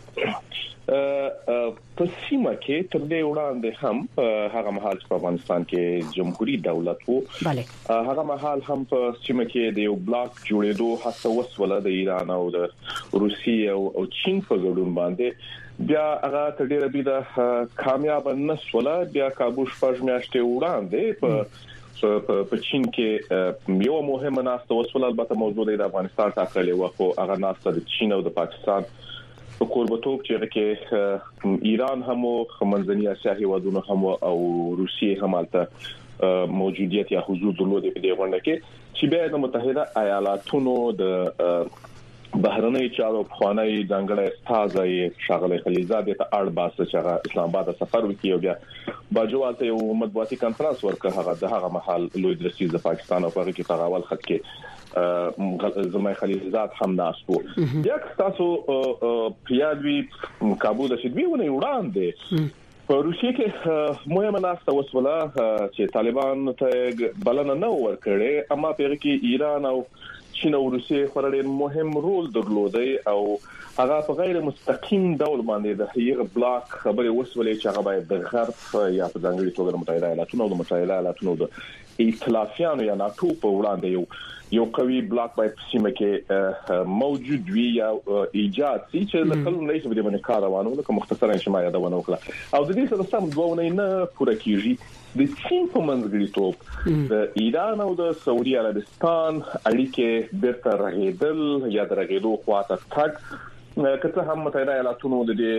په سیمه کې تر دې وړاندې هم هغه مهال په افغانستان کې جمهوریت دولت وو، هغه مهال هم په سیمه کې د یو بلاک جوړېدو هڅه وسوله د ایران او د روسیې او چین په ګډون باندې. بیا هغه تر ډېره بده کامیاب نه شوله. بیا کابو شپږ میاشتې وړاندې په چین کې یو مهمه ناسته وسوله، البته موضوع د افغانستان ټاکلې و، خو هغه ناسته د چین او د پاکستان په قربتوب چې ایران هم منځنی اسیا هیوادونو هم او روسیې هم البته موجودیت یا حضور درلود په دې غونډه کې چې به د متحده ایالاتونو د بهرنی چارو خوانی ځانګړی استاد شاغله خلیزاده ته اړ باسه چې اسلام آباد سفر وکړي او بیا باجوالته یو مطبوعاتي کانفرنس ورکړ. هغه محل لوی درسي د پاکستان او هغه کې تغاول خط کې زمای خلیزات هم ناسو. یک تاسو پیادوی کابو د شدوی ونه وړاندې په روسیې کې مهمه ناسته وسوله چې طالبان ته بلنه نه ورکړي، اما په کې ایران او چین او روسیې خوري مهم رول درلودي او هغه په غیر مستقیم ډول باندې د هغه بلاک خبري وسولې چې هغه باید د غرب یا په ځانګړي توګه د متحده ایالاتونو او د متحده ایالاتونو د ائتلافیانو یا ناتو په وړاندې یو قوي بلاک باید په سیمه کې موجود وي یا ایجاد شي چې د خلکو نه شي باندې کار روانو لکه مختصرا شمه یادونه وکړه. او د دې سره سم دوه نه پوره کیږي د چین په منځګړیتوب د ایران او د سعودي عربستان اړیکې بیرته رغیدل یا د رغیدو خواته تګ کته هم متحده ایالاتونو د دې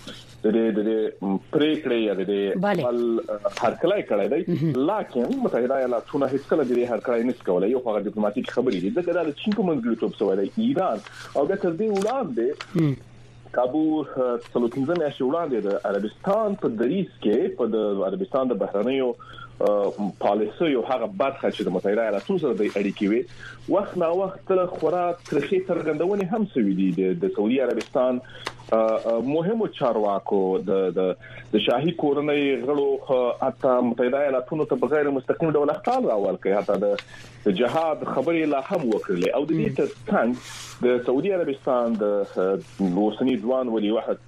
پریکړې یا د بل هرکلای کړی دی، لکه متحده ایالاتونه هیڅ کله د هرکلای نس کولای. یو هغه ډیپلوماټیک خبرې دي ځکه دا د چین په منځګړیتوب سره دی ایران او د تر دې وړاندې کابو څلورنځه میاشتې وړاندې د عربستان په دریس کې په د عربستان د بهرنیو پالیسي او هغه برخه چې د متحده ایالاتونو سره د اړیکې وي وخت نا وخت خورا ترخی څرګندونې هم سوي دي د سعودي عربستان مهمو چارواکو د شاهي کورنۍ غړو حتی متحده ایالاتونو ته بغیر مستقیم ډول اخطار راول کوي حتی د جهاد خبرې لا هم وکړلې او د دې ترڅنګ د سعودي عربستان د اوسنی ځوان ولي وحد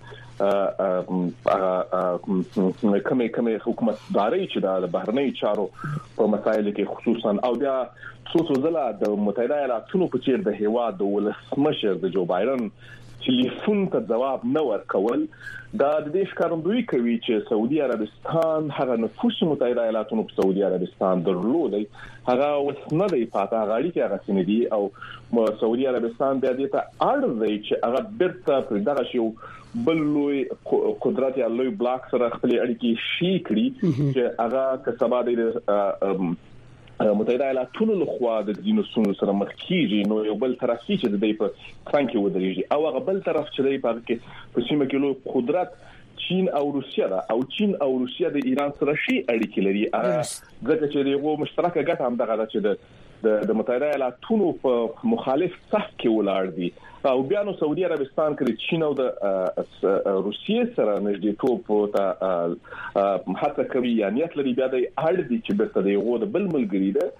کومه حکومتداري چې د بهرنی چارو په مسایلو کې خصوصا او بیا څو ځله د متحده ایالاتونو په چیر د هیواد د ولسمشر د جو بایدن ټلیفون ته جواب نه ورکول دا د دې ښکارندوی کوي چې سعودي عربستان هغه نفوس متحده ایالاتونو په سعودي عربستان درلودي هغه وسنه دی پاته غاړي کې هغه سندي او سعودي عربستان د دې ته اړ دی چې هغه برته پر دغه شی بل لوی قدرت یا لوی بلاک سره خپل اړیکې شي کړی چې هغه کسبه د متحده ایالاتونو لخوا د دینو سره مخ کیږي نو یو بل طرف چې د دې په څنګه کې ودرېږي او هغه بل طرف چې د په کې په سیمه کې لوی قدرت چین او روسیا ده او چین او روسیا د ایران سره شي اړیکې لري ځکه چې یو مشترکه ګټه هم دغه چې د متحده ایالاتونو په مخالف صف کې ولاړ دي او بیا نو سعودي عربستان کې چین او د روسیې سره نږدېتوب ته حتی کوي نیت لري بیا د اړ دي چې برته د یو د بل ملګری ده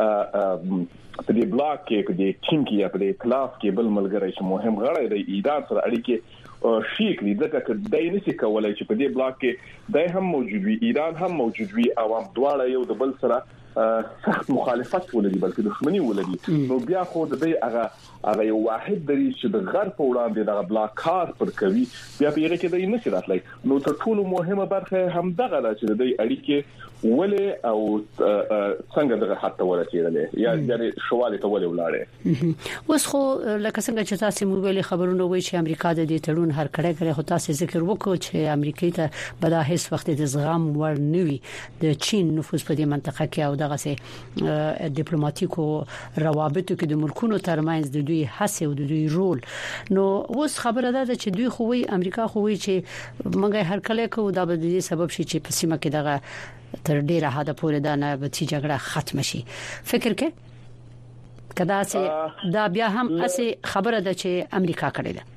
په دې بلاک کې په دې ټیم کې یا په دې کلاس کې بل ملګری چې مهم غړی دی ایران سره اړیکې شي کړي ځکه چې دای نشي کولای چې په دې بلاک کې دای هم موجود وي ایران هم موجود وي او هم دواړه یو د بل سره سخت مخالفت ولري بلکې دښمنی ولري نو بیا خو د دې هغه یو واحد دري چې د غرب په وړاندې د بلاک کار پر کوي بیا په هغه کې د نشي راتلای نو تر ټولو مهمه برخه هم دغه ده چې د اړیکې ولې او څنګه دغه حتی ورسېدلې یا یعنی شواله ته ولې ولاړې اوس خو لکه څنګه چې تاسو مو ویلي خبرونه وایي چې امریکا د دې تړون هر کړه کړي خو تاسو ذکر وکړو چې امریکای ته به دا هیڅ وخت د زغم ور نوي د چین نفوذ په دې منطقه کې او دغه سه ډیپلوماټیکو روابطو کې د ملکونو ترمنځ د دوی هڅه او د دوی رول نو اوس خبره ده چې دوی خو وي امریکا خو وي چې موږ هر کله کوو دا به د دې سبب شي چې په سیمه کې دغه تر ډیره حد پورې دا نه به چې جګړه ختم شي فکر کې کدا سه دا بیا هم اسه خبره ده چې امریکا کړې ده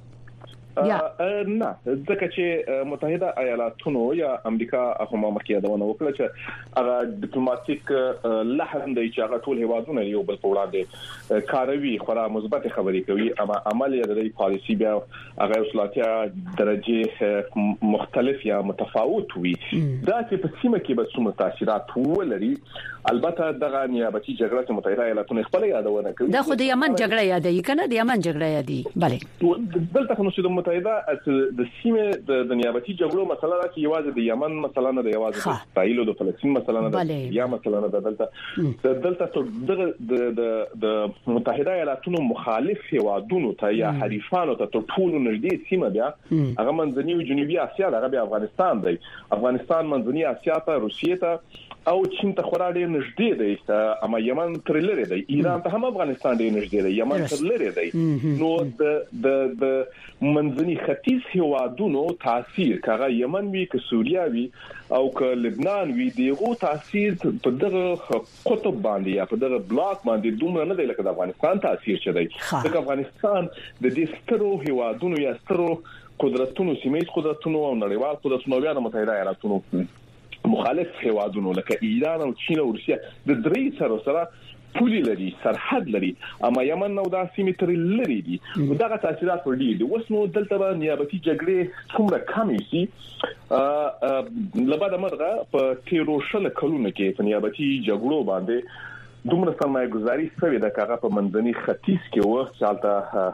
نه ځکه چې متحده ایالاتونو یا امریکا هم مخکې دا ونه وکړه چې هغه ډیپلوماټیک لحن دی چې هغه ټول هیوادونه یو بل په وړاندې کاروي خورا مثبت خبرې کوي اما عمل یې د پالیسي بیا هغه اصلاحاتي درجه مختلف یا متفاوت وي دا چې په سیمه کې به څومره تاثیرات ولري البته دغه نیابتي جګړه چې متحده ایالاتونه خپل یادونه کوي دا خو د یمن جګړه یادې کنه د یمن جګړه یادې bale دلته خو نو متحده د سیمه د نیابتي جګړو مسله ده چې یوازې د یمن مسله نه ده یوازې د اسرائیل او د فلسطین مسله نه ده یا مسله نه ده دلته د متحده ایالاتونو مخالف هیوادونو ته یا حریفانو ته ټول نږدې سیمه بیا هغه منځنی او جنوبي اسیا هغه بیا افغانستان دی افغانستان منځنی اسیا ته روسیې ته او چین ته خورا ډیر نږدې دی اما یمن تر لري دی ایران ته هم افغانستان ډیر نږدې دی یمن تر لري دی نو د منځني ختیځ هیوادونو تاثیر کغه یمن وی ک سوریا وی او ک لبنان وی دیغه تاثیر په دغه قطب باندې یا په دغه بلاک باندې دومره نه دی لکه د افغانستان تاثیر چدی د افغانستان د دې سترو هیوادونو یا سترو قدرتونو سیمې قدرتونو او نړیوال قدرتونو بیا د متحده ایالاتونو مخالف هیوادونو لکه ایران او چین او روسیا د درې سره پولي لري سرحد لري اما یمن نو د سیمې تر لري دي دغه تاثیرات ور دي وسنو دلته به نیابتي جګړې څومره کمې سي لباده مرغه په تیروشل کلونه کې په نیابتي جګړو باندې دومره سرمایه گذاري شوې ده کاغه په منځني ختیځ کې وخت چالتہ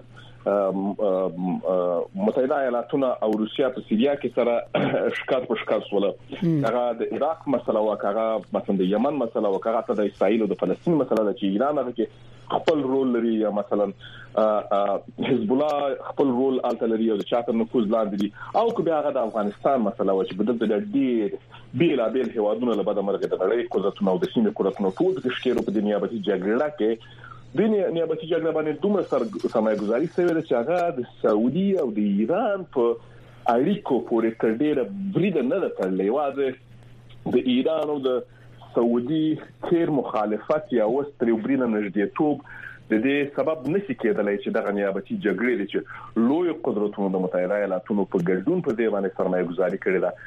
متحده ایالاتونه او روسیا په سیریا کې سره شکار په شکار سوله هغه د عراق مسله او هغه مثلا د یمن مسله او هغه د اسرائیل او د فلسطین مسله د ایران هغه کې خپل رول لري یا مثلا حزب الله خپل رول الټلري او د چاپر نفوذ لاندې دي او که هغه د افغانستان مسله و چې بدل د ډیر بیل هیوادونو له بده مرګ د نړۍ قدرتونو او د سیمې قدرتونو ټول د شکیرو په دنیا باندې جګړه کې د نیابتي جګړه باندې دومره سرمایه‌ګذاري شوې ده چې هغه د سعودي او د ایران په اړیکو پورې تر ډېره برید نه ده تړلې. واده د ایران او د سعودي تیر مخالفت یا وستري برید نږدېتوب د دې سبب نشي کېدلای چې د نیابتي جګړې چې لوی قدرتونو د متحده ایالاتونو په ګډون په دې باندې سرمایه‌ګذاري کړې ده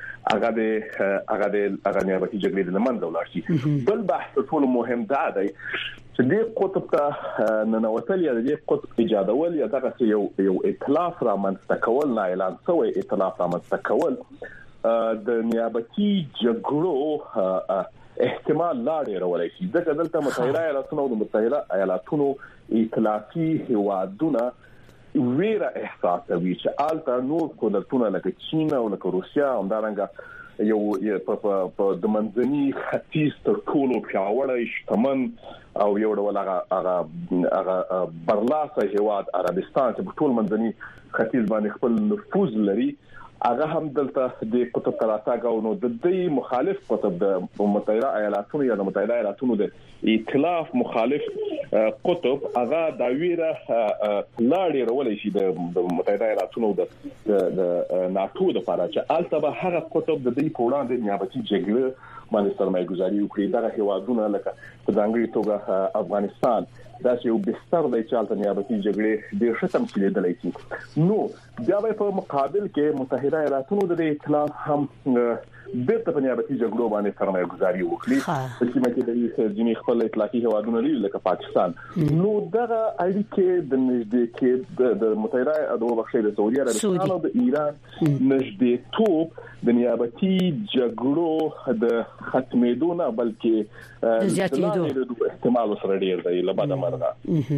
هغه نیابتي جګړې د منځه ولاړ شي. بل بحث ټول مهم دی چې دې قطب ته ننوتل یا دې قطب ایجادول یا دغه یو ائتلاف را منځته کول نه اعلان شوی ائتلاف را منځته کول د نیابتي جګړو احتمال لا ډیر ولای شي. ځکه دلته متحده ایالاتونو او متحده ایالاتونو ائتلافي هوادونه ویره احساسوي چې آلته نور قدرتونه لکه چین او لکه روسیا همدارنګه یو په د منځني ختیځ تر ټولو پیاوړی شتمن او یو ډول هغه برلاسه هواد عربستان چې په ټول منځني ختیځ باندې خپل نفوذ لري هغه هم دلته د قطب تراتاګو نو د دې مخالف قطب د متحده ایالاتونو یا د متحده ایالاتونو د ائتلاف مخالف قطب هغه دا ویره لاړې رولې شي د متحده ایالاتونو د ناتو د لپاره چې البته به هغه قطب د دې په وړاندې نیابتي جګړه باندې سرمایه‌ګذاري وکړي. دا هیوادونه لکه په ځانګړي توګه افغانستان دا یو بستر دی چې البته نیابتي جګړې ډېر ښه تمثیل لیدلای شي. نو بیا په مقابل کې متحده ایالاتونو د ائتلاف هم بیرته په نیابتي جګړو باندې سرمایه‌ګذاري وکړي چې مکه د ځینې خپل ائتلافي هیوادونو لري لکه پاکستان. نو دغه اړیکې د نږدې کې د متحده د وبخښې د سعودي عربستان او د ایران نږدېتوب د نیابتي جګړو د ختمېدو نه بلکې زیاتېدو احتمال سره ډیر دی لبعد مرغه.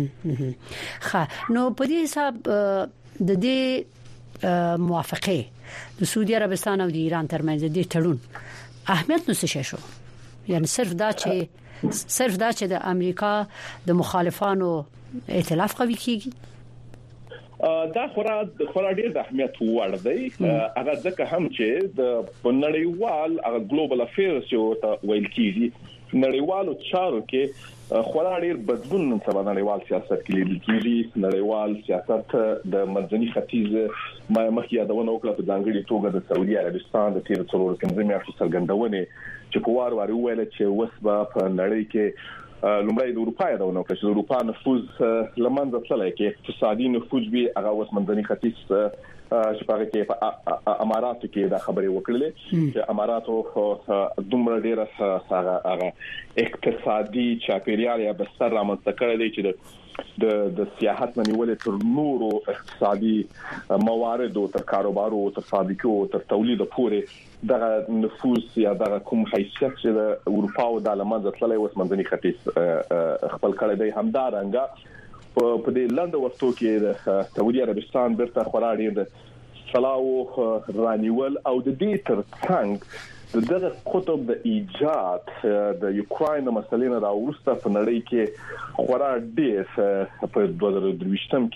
نو په دې حساب د دې موافقه د سعودي عربستان او د ایران ترمنځ د تړون اهمیت نو څه شو؟ یعنی صرف دا چې د امریکا د مخالفانو ائتلاف قوي کیږي دا خورا ډیر د اهمیت وړ دی. هغه ځکه هم چې د نړیوال هغه ګلوبل افیرز یو ته ویل کیږي نړیوالو چارو کې خورا ډیر بدلون سبا نړیوال سیاست کې لیدل کیږي. نړیوال سیاست د منځني ختیځ مخکې یادونه وکړه په ځانګړي توګه د سعودي عربستان د 13 میاشتو څرګندونه چې په وار ویل چې وسبه په نړۍ کې لومړی د اروپا یادونه وکړه چې د اروپا نفوذ لمنځه تللی کې اقتصادي نفوذ به هغه اوس منځني ختیځ چې په کې په اماراتو کې دا خبرې وکړلې چې اماراتو دومره ډیره هغه اقتصادي چاپیریال یا بستر رامنځته کړی دی چې د سیاحت منولې تر نورو اقتصادي مواردو تر کاروبارو تر فابریکو تر تولید پورې دغه نفوذ یا دغه کوم حیثیت چې د اروپا او د لمنځه تللی اوس منځني ختیځ خپل کړی دی. همدارنګه په دې لاندې وختو کې د سعودي عربستان برته خورا ډیر د فلاو رانیول او د دې ترڅنګ دغه قطب د ایجاد د یوکرين مسلې نه راوسته په نړۍ کې خورا ډیر په 2023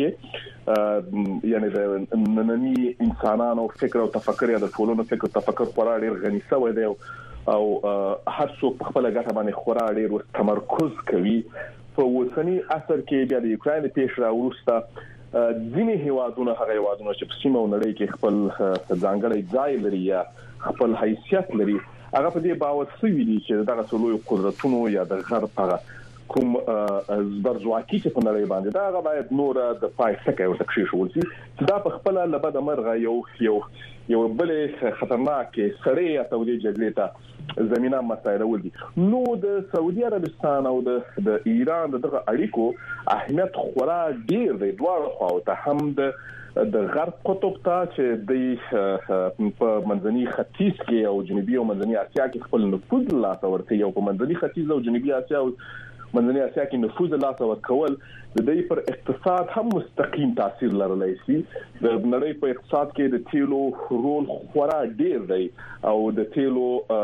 کې یعنی د نننی انسانانو فکر او تفکر یا د ټولنو فکر او تفکر خورا ډیر غني شوی دی او هر څوک په خپل ګټه باندې خورا ډیر تمرکز کوي. په اوسنی عصر کې بیا د یوکرين پیښ راوسته ځینې هیوادونه هغه هیوادونه چې په سیمه نړۍ کې خپل ځانګړی ځای لري یا خپل حیثیت لري هغه په دې باور سوي دي چې دغه لوی قدرتونو یا د غرب هغه کوم زبرځواکي چې په نړۍ باندې دا هغه باید نور د پایسکه ورته کشي شول چې دا په خپل لبد مرغه یو بل خطرناک سړی یا سعودي جګړې ته زمينه مسایل ولدي. نو د سعودي عربستان او د ایران دغه اړیکو اهمیت خورا ډیر دی دواړو خواو ته هم د غرب قطب ته چې د په منځني ختیځ کې او جنوبي او منځني اسیا کې خپل نفوذ لا ورته یو په منځني ختیځ او جنوبي اسیا او منځني اسیا کې نفوذ لا ورکول د دې پر اقتصاد هم مستقیم تاثیر لرلی شي. د نړۍ په اقتصاد کې د تیلو رول خورا ډیر دی او د تیلو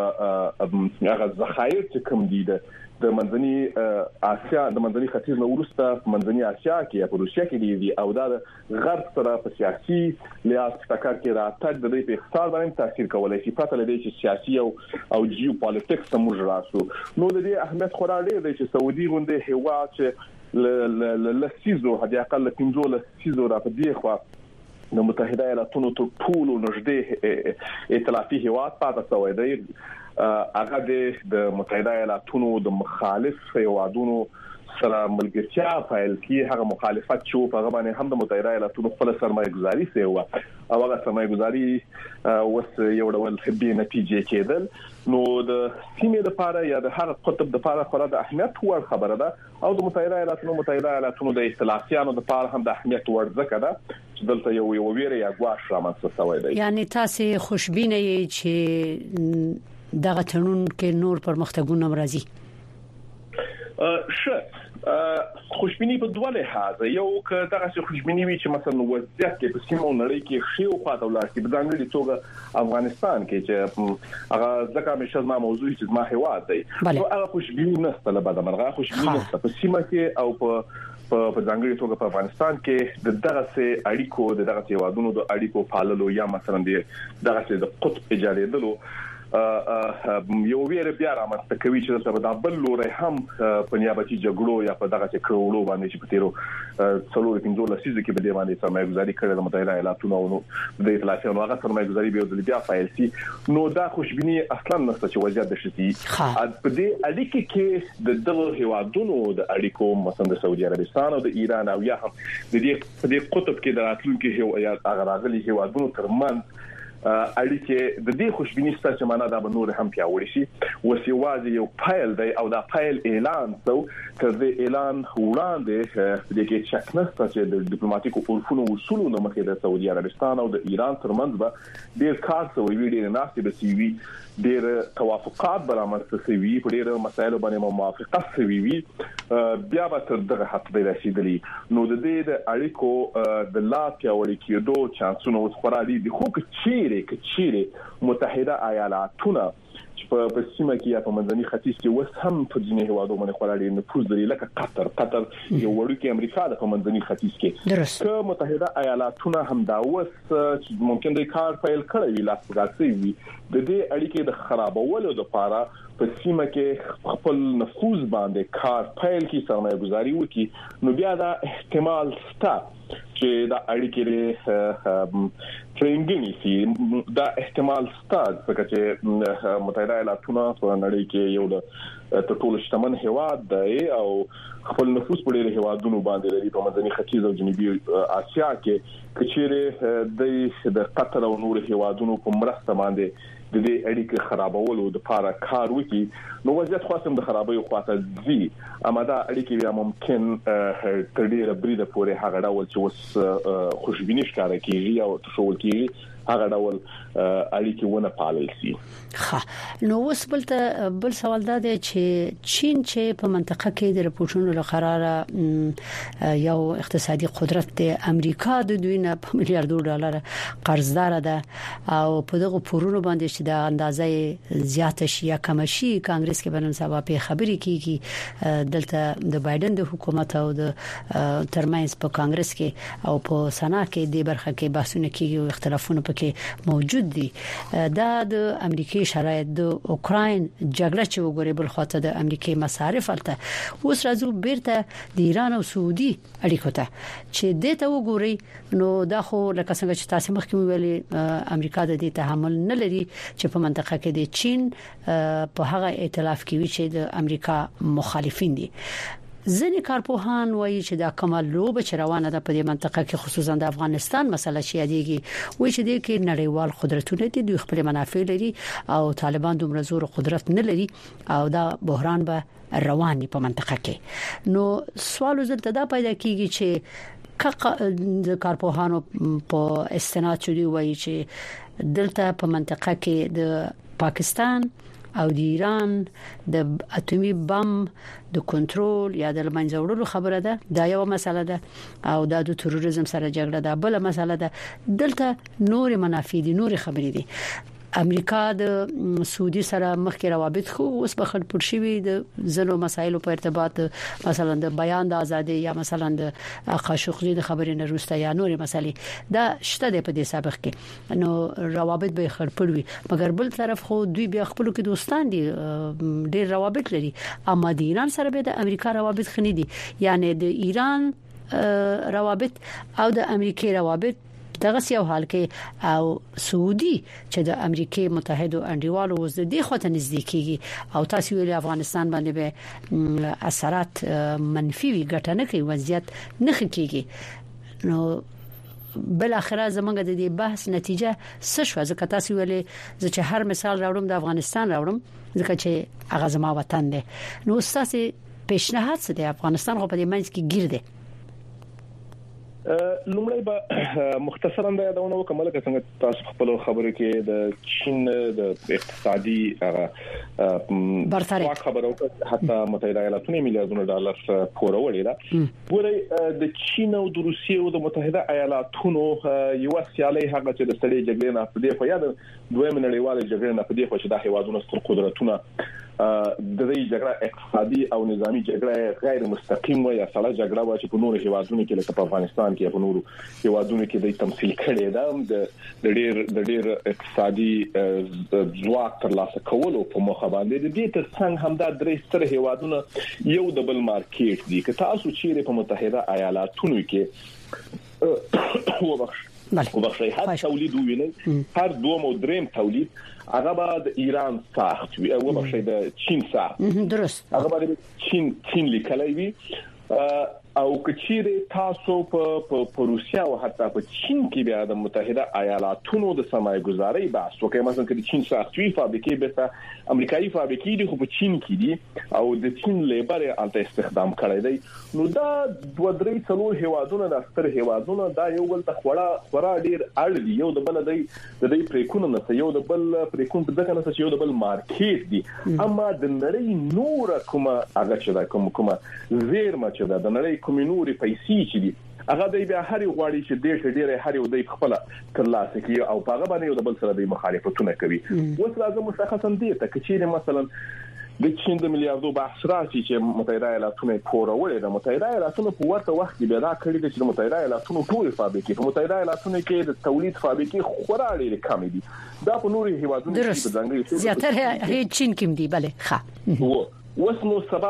هغه ذخایر چې کوم دي د منځني اسیا د منځني ختیځ نو ورسته منځني اسیا کې په روسیا کې دي او دا غرب سره په سیاسي لحاظ ټکر کې راځي د دې په اقتصاد باندې تاثیر کولای شي. پته لري چې سیاسي او جیوپالیټکس موږ راسو. نو د دې اهمیت خورا ډیر دی چې سعودي غونډه هوا چې لسیزو هدي اقل 15 سیزو را په دی خو د متحده ایالاتونو ته ټول نږدې ائتلافي هیواد پاتې شوی دی. هغه د متحده ایالاتونو د مخالف هیوادونو سره ملګرتیا فایل کې هغه مخالفت چې په هغه باندې هم د متحده ایالاتونو خپل سرمایه‌ګذاري سي او هغه سرمایه‌ګذاري وس یو ډول به نتیجې کېدل. نو د سیمې لپاره یا د هر قطب لپاره خورا د اهمیت وړ خبره ده او د متحده ایالاتونو د ائتلافیانو لپاره هم د اهمیت وړ ځکه ده چې دلته یو ویره یا ګواښ رامنځته شوی دی. یعنی تاسو خوشبینه یې چې دغه تړون کې نور پرمختګونه راځي؟ خوشبینی په دوه لحاظه، یو که دغه خوشبینی وي چې مثلا وضعیت کې په سیمه نړۍ کې خيو خاطر ولر کې په ځانګړي توګه افغانستان کې چې هغه ځکه مشه ما موضوع چې ما هیواد دی نو هغه خوشبینی نشته لبا د مرغه خوشبینی نشته په سیمه کې او په ځانګړي توګه په افغانستان کې د دغه سه اړیکو د دغه هیوادونو د اړیکو پاللو یا مثلا دغه سه د قطب اجازهدلو یو ویره بیا رامنځته کوي چې د بل لوري هم په نیابتي جګړو یا په دغه کړهولو باندې چې په تیرو څلور 15 سیزه کې به باندې سرمایه‌ګذاري کړې د متحده ایالاتونو او د ائتلافیانو هغه سرمایه‌ګذاري به بیا فایل سي. نو دا خوشبینی اصلا نشته چې وضعیت د شتي په دې اړیکې کې د دغه هیوادونو د اړیکو مثلا د سعودي عربستان او د ایران او یا هم د دې قطب کې د راتلونکو هغه راغلي هیوادونو ترمنځ اړیکې د دې خوشبینی ستاسو چې معنا دا به نور هم پیاوړی شي. وسیوازي یو فایل دی او دا فایل اعلان شو کله اعلان وړاندې د کې شک نشته چې د ډیپلوماټیکو اصولو اصولو مخې د سعودي عربستان او د ایران ترمنځ به ډیر کار شوی وي، ډیر ناسي به سي وي، ډیر توافقات برابر شوي، په ډیر مسایلو باندې موافقت شوي وي، بیا به تر دغه حد رسیدلی. نو د دې د اړیکو د لا پیاوړي کېدو چانسونه اوس خورا دي. خو کچيره متحده ایالاتونه په سیمه کې یا په منځني ختیځ کې وس هم په ځینې هوادو باندې خورا ډیر نفوذ لري لکه قطر یو وړوکی امریکا د په منځني ختیځ کې که متحده ایالاتونه هم دا وس چې ممکن د کار فایل کړی وي لاس پګاسي وي د دې اړیکې د خرابولو لپاره په سیمه کې خپل نفوذ باندې کار فایل کې سرمایه‌ګذاري وکړي. نو بیا دا احتمال شته چې دا اړیکې ترنګنی سي، دا احتمال شته چې متحده ایالاتونه په نړۍ کې یو د ټولو شتمن هیواد دی او خپل نفوذ په ډېر هیوادونو باندې لري په منځني ختیځ او جنوبي اسیا کې کچېره د قطر او نور هیوادونو په مرسته باندې د دې اړیکې خرابولو لپاره کار وکړي. نو وضعیت خاصم د خرابوي خواته ځي، اما دا اړیکې بیا ممکن تر ډیره بریده پورې هغه ډول چې وس خوشبینی ښکاره کیږي او تشول کیږي هغه ډول اړیکې ونه پالل شي. نو اوس بل سوال دا دی چې چین چې په منطقه کې د رپورټونو لپاره یو اقتصادي قدرت دی، امریکا د دوی نه په میلیارډ ډالر قرضدار ده او په دغه پورونو باندې چې د اندازې زیات شي یا کم شي کانګرس کې بنن سبا په خبري کیږي دلته د بایدن د حکومت او د ترمنځ په کانګرس کې او په سنا کې د برخه کې بحثونه کیږي او اختلافونه پکې موجود دي. دا د امریکای شرایط د اوکراین جګړه چې وګوري بل خاطر د امریکای مصارف الته اوس راځو بیرته د ایران او سعودي اړیکو ته چې دته وګوري نو دا خو لکه څنګه چې تاسو مخکې ویلي امریکا د دې تحمل نه لري چې په منطقه کې د چین په هغه ائتلاف کې وي چې د امریکا مخالفین دي. ځینې کارپوهان وایي چې دا کمال لوبه چې روانه ده په دې منطقه کې خصوصا د افغانستان مسله چې یادېږي وایي چې د کې نړیوال قدرتونه دي دوی خپل منافع لري او طالبان دومره زور قدرت نه لري او دا بحران به رواني په منطقه کې. نو سوال زلته دا پیدا کیږي چې د کارپوهانو په استناد شوی وایي چې دلته په منطقه کې د پاکستان او د ایران د اټومي بم د کنټرول یا د منځ وړلو خبره ده، دا یو مسله ده او د تروریزم سره جګړه ده بل مسله ده. دلته نور منافع دي، نور خبرې دي. امریکا د سعودي سره مخکې روابط خو اوس په خړ پړ شوی د زنو مسایلو په ارتباط مثلا د بیان د ازادي یا مثلا د خاشقجي د خبرې نه روسته یا نورې مسالې دا شته د په دې سابق کې نو روابط به خړ پړ وي مګر بل طرف خو دوی بیا خپل کې دوستان دي ډېر روابط لري اما د ایران سره به د امریکا روابط خني دي یعنی د ایران روابط او د امریکای روابط دغه یو حال کې او سعودي چې د امریکای متحده انډیوالو وز د دې خواته نږدې کیږي او تاسو ویل افغانستان باندې به اثرات منفي وي ګټه نه کوي وضعیت نه کیږي نو بل اخره زمونږ د دې بحث نتیجه څه شو ځکه تاسو ویلې چې هر مثال راوړم د افغانستان راوړم ځکه چې هغه زما وطن دی نو تاسو پیشنهاد څه دی افغانستان خو په دې منځ کې ګیر دی لومړی به مختصرا دا یادونه وکم لکه څنګه تاسو خپل خبره کې د چین د اقتصادي برتری خبره وکړه حتی متحده ایالاتونو میلیارډونه ډالر پورولې ده ګوره د چین او د روسیې او د متحده ایالاتونو یو سیالي هغه چې د ستړي جګړې نه په دې په یاد دوه منړیواله جګړې نه په دې خو چې د هیوادونو ستر قدرتونه د دې جګړه اقتصادي او نظامی جګړه غیر مستقیم یا سړه جګړه و چې په نورو هیوادونو کې لکه په افغانستان کې په نورو هیوادونو کې د تمثيل کړي ده د ډېر اقتصادي ځواک ترلاسه کولو په مخه باندې د دې ترڅنګ هم د درې ستر هیوادونو یو د بل مارکیټ دي که تاسو چیرې په متحده ایالاتونو کې وبخښئ هر تولید ویني هر دوم او دریم تولید هغه بعد ایران ساخت وي او بخښئ د چین ساخت درست هغه بعد چین لیکلای وي او کچيره تاسو په روسیا او حتی په چین کې بیا د متحده ایالاتونو د سرمایه گذاري بحث وکړي مثلا چې چین ساختوي فابریکې به امریکایي فابریکې دي خو په چین کې دي او د چین لیبر الته استخدام کړی دی نو دا دوه درې څلور هیوادونه د ستر هیوادونه دا یو بل ته خورا ډیر اړ دي یو د بل د دې پریکون نه یو د بل پریکون په دغه نه چې یو د بل مارکیټ دي اما د نړۍ نور کومه هغه چې دا کومه زیرمه چې دا د نړۍ کومینوري پیسې چې دي هغه د بیا هر غواړي چې ډېر هر یو د خپل ترلاسه کوي او هغه باندې یو د بل سره د مخالفتونه کوي اوس راځم مشخصا دي ته چې مثلا د چین د میلیارډو بحث راځي چې متحده ایالاتونو پورولې د متحده ایالاتونو په ورته وخت کې بیا دا کړی چې متحده ایالاتونو ټول فابریکې په متحده ایالاتونو کې د تولید فابریکې خورا ډېرې کم دي دا په نورو هیوادونو کې په ځانګړي زیاتره چین کې دي bale ښه وسمو سبا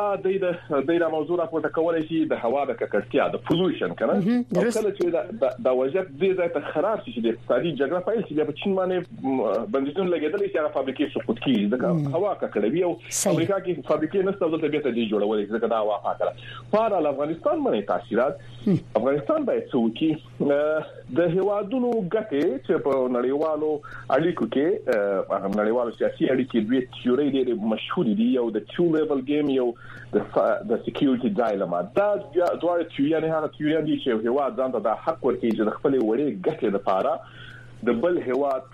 د موضوع راپورته کولای شي د هوا د ککړتیا د پولوشن کنه او کله چې د وضعیت دې ته خراب شي د اقتصادي جګړه پیل شي په چین باندې بندیزونه لګیدل چې هغه فابریکې سقوط کیږي د هوا ککړوي او امریکا کې فابریکې نشته دلته به ته جوړول ځکه دا هوا پاکه پر افغانستان باندې تاثیرات افغانستان باید څوکي د هیوادونو ګټه چې په نړیوالو اړیکو کې نړیوالو سیاسي اړیکې دوی تیوري ډېر مشهور دي او د ټو لیول game یو د سکیورټي ډایلما دا دوه تیوري هغه تیوري دي چې هیواد ځان ته د حق ورکړي چې د خپل وړي ګټه لپاره د بل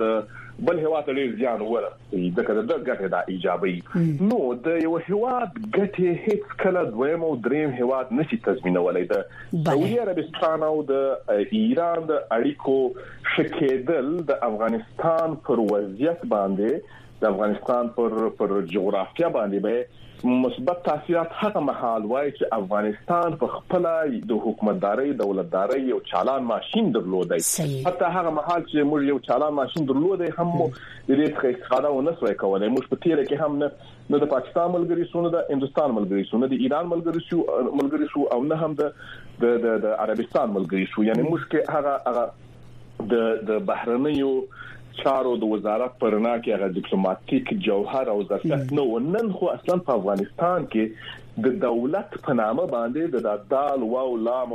هیواد لري ځان ورته د ګټه د ایجابي نو د یو هیواد ګټه هیڅ کله دویم او دریم هیواد نشي تضمینولای د سعودي عربستان او د ایران د اړیکو شکېدل د افغانستان پر وضعیت باندې د افغانستان پر جغرافیه باندې به مثبت تاثیرات هغه محل وای چې افغانستان په خپل د حکومتداري دولتداري او چالان ماشين درلودای حتی هغه محل چې موږ یو چالان ماشين درلودای هم د دې څخه استفاده ونه سوای کولای موږ په تیر کې هم نه د پاکستان ملګری سونه د هندستان ملګری سونه د ایران ملګری شو او نه هم د عربستان ملګری شو یعنی موږ کې هغه د بهرنیو چارو د وزارت پرنا کې هغه ډیپلوماټیک جوهر او ظرفیت نو نن خو اصلا په افغانستان کې د دولت په نامه باندې د دال واو لام او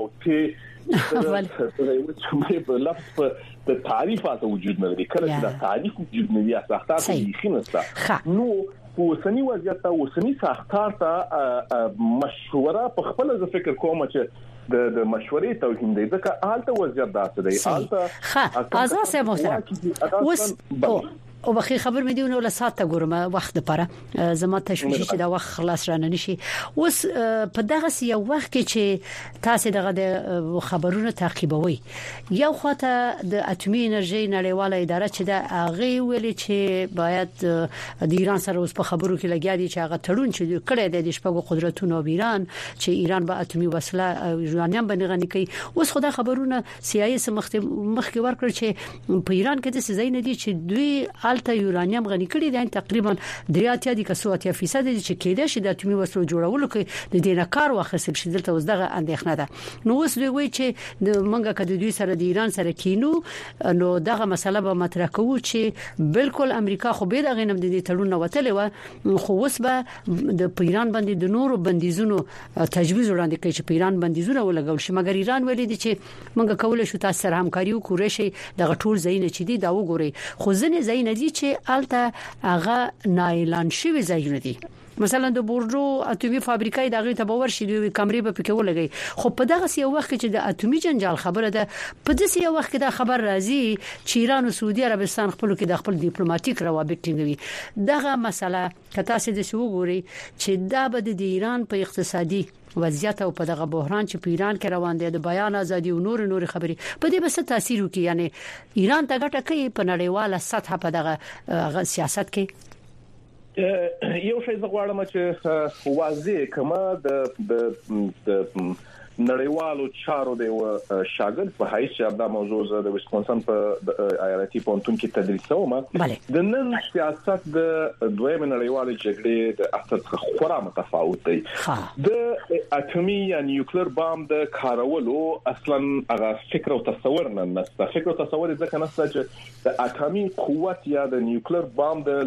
ته په لفظ د تعریفات وجود نه لري کله چې د تعریف وجود نه وي ساختار کې نشته نو اوسنی وضعیت او اوسنی ساختار ته مشوره په خپل فکر کوم چې د مشورې توهین دی ځکه حالت وضعیت داسې دی حالت ازاسه محترم او بخي خبر مې دیونه له ساعت ګورم وخت لپاره زما تشویش چې دا وخت خلاص رانه نشي اوس په دغه یو وخت کې چې تاسو دغه خبرونه تعقیبوي یو خاطر د اټومي انرژي نړیواله اداره چې دا هغه ویلي چې باید د ایران سره اوس په خبرو کې لګیا دي چې هغه تړون چې کړی د شپږو قدرتونو ایران چې ایران به اټومي وسله یورانیم باندې غني کوي اوس خدای خبرونه سیاسي مخکې ورکړ چې په ایران کې د سزا نه دي چې دوی الته یورانیم غني کړي دي تقریبا 83% دي چې کېده شي د اټومي وسلو جوړولو کې د دې نه کار واخیستل شي دلته اوس دغه اندېښنه ده نو اوس دوی وایي چې د منګه کډ دوی سره د ایران سره کینو نو دغه مسله به مطرح کوو چې بالکل امریکا خو به دغه نم د دې تړون وتلې و خو اوس به د ایران باندې د نورو بندیزونو تجویز وړاندې کوي چې ایران بندیزونه ولګول شي مګر ایران ویلي دي چې منګه کولای شو تاسو سره همکاري وکړو شي دغه ټول ځایونه چې دي دا وګوري خو ځنې ځایونه دي چې الته هغه نایلان شوی ځایونه دي مثلا د بورډو اټومي فابریکای دغه تبور شي د کمرې په پکې ولګي خو په دغه یو وخت چې د اټومي جنجال خبره ده په دغه یو وخت کې دا خبر راځي چې ایران او سعودي عربستان خپل کې د خپل ډیپلوماټیک روابط ټینګوي دغه مسله کته سي د شو ګوري چې دا به د ایران په اقتصادي وضعیت او په دغه بحران چې په ایران کې روان دي د بیان ازادي او نور خبري په دې بس تاثیر وکي یعنی ایران ته ګټه کوي په نړیواله سطح په دغه سیاست کې یو شی زه غواړم چې واضح کما د نړیوالو چارو د شاګرد په حیث چې دا موضوع زه د ویسکونسن په آیالتي پونتون کې تدریسوم د نن سیاست د دویم نړیوالې جګړې د اثر خورا متفاوت دی د اټومي یا نیوکلیر بام د کارولو اصلا هغه فکر او تصور نه نسته فکر او تصور ځکه نسته چې د اټومي قوت یا د نیوکلیر بام د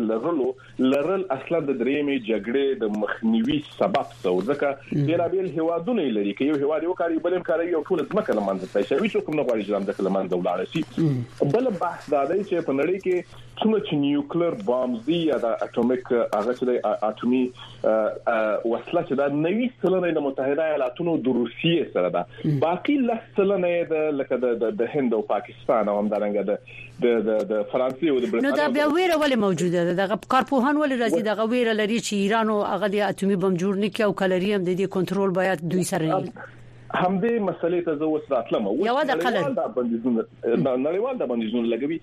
لرل اصلا د درېمې جګړې د مخنیوي سبب څه ځکه بیرابل هوادونه لري کې یو یو کاری بلم کاری یو ټول ځمکه لمنځه ځي شوی چې کوم نه غواړي چې د لمنځه ولاړ شي بل بحث دا دی چې په نړۍ کې څومره چې نیوکلیر بامز دي یا د اټومیک هغه چې د اټومي وسله چې د 90% د متحده ایالاتونو د روسیې سره ده باقي 10% د لکه د هند او پاکستان او همدارنګه د فرانسې او د برتانیې نو دا بیا ویره ولې موجوده ده دغه کارپوهان ولې راځي دغه ویره لري چې ایران او هغه د اټومي بم جوړ نه کوي او کلری هم د دې کنټرول باید دوی سره همدې مسلې ته زه اوس راتلم یو د قلم د بندیزونو نړیوال د بندیزونو لګوي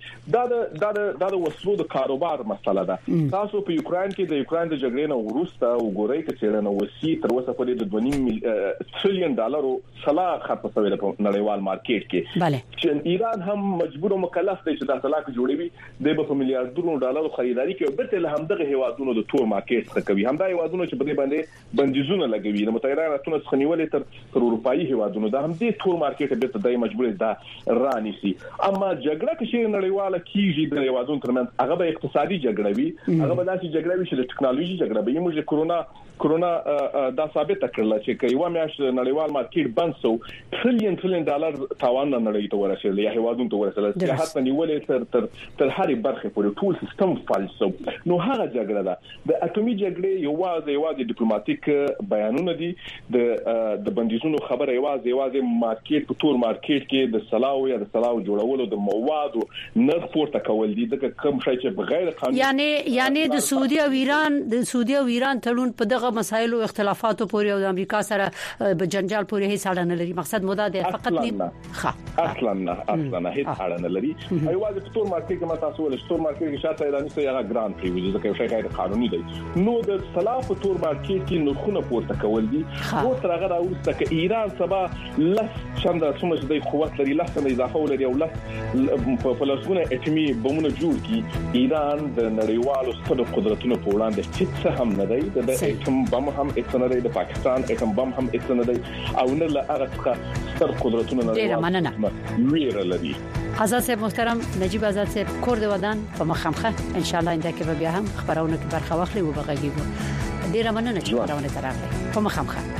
دا د وسلو د کاروبار مسله ده تاسو په یوکرين کې د یوکرين د جګړې نه وروسته وګورئ چې نه وسی تر اوسه پورې د $2.5 تریلیون سلا خرڅ شوی په نړیوال مارکیټ کې چې ایران هم مجبور او مکلف دی چې دا سلاک جوړوي د په میلیارډونو ډالر خریداري کوي برته له همدغه هیوادونو د تور مارکیټ څخه کوي همدا هیوادونو چې په دې باندې بندیزونه لګوي د متحده ایالاتونو څخه نیولې تر اروپا هیوادونو دا هم دې ټول مارکیټ به ته دای مجبور دا رانی سي اما جګړه کې نړیواله کیږي د هیوادونو ترمنځ هغه به اقتصادي جګړه وي هغه به داسې جګړه وي چې د ټکنالوژي جګړه به موږ کرونا دا ثابت کړل چې کایوا میاش نړیوال مارکیټ بند سو تریلیون ډالر تاوان نړۍ ته ورسېل یا هیوادونو ته ورسېل چې حتی نیولې تر هرې برخه پورې ټول سیستم فالس نو هغه جګړه ده د اټومي جګړې یوازې ډیپلوماټیک بیانونه دي د بندیزونو خبره یوازې مارکیټ په تور مارکیټ کې د سلاو یا د سلاو جوړولو د موادو نرخ پورته کول دي د کوم شي چې بغیر قانوني یعنی د سعودي او ایران تړون په دغه مسایلو اختلافاتو پورې او د امریکا سره په جنجال پورې هیڅ اړه نه لري مقصد مودا دی فقط نه اصلا هیڅ اړه نه لري ایوازې په تور مارکیټ کې تاسو ول تور مارکیټ کې شاته اعلان شوی هغه ګران پریویز ځکه یو شی غیر قانوني دی نو د سلا په تور مارکیټ کې نرخونه پورته کول دي او تر هغه راوځي چې ایران سبا لس چنده څومره د قوت لري لس نه اضافه ولري او لس په لاسونه اټومي بمونه جوړ کی ایران د نړیوالو ستر قدرتونو په وړاندې هیڅ هم نه دی د اټوم بم هم اټوم د پاکستان اټوم بم هم اټوم دی او نه لا هغه ستر قدرتونو نه ویره لري آزاد صاحب محترم نجیب آزاد صاحب کورد ودان په مخامخه ان شاء الله انده کې بیا هم خبرونه کې برخه واخلي او بغږیږي ډیره مننه چې خبرونه ترغلې په مخامخه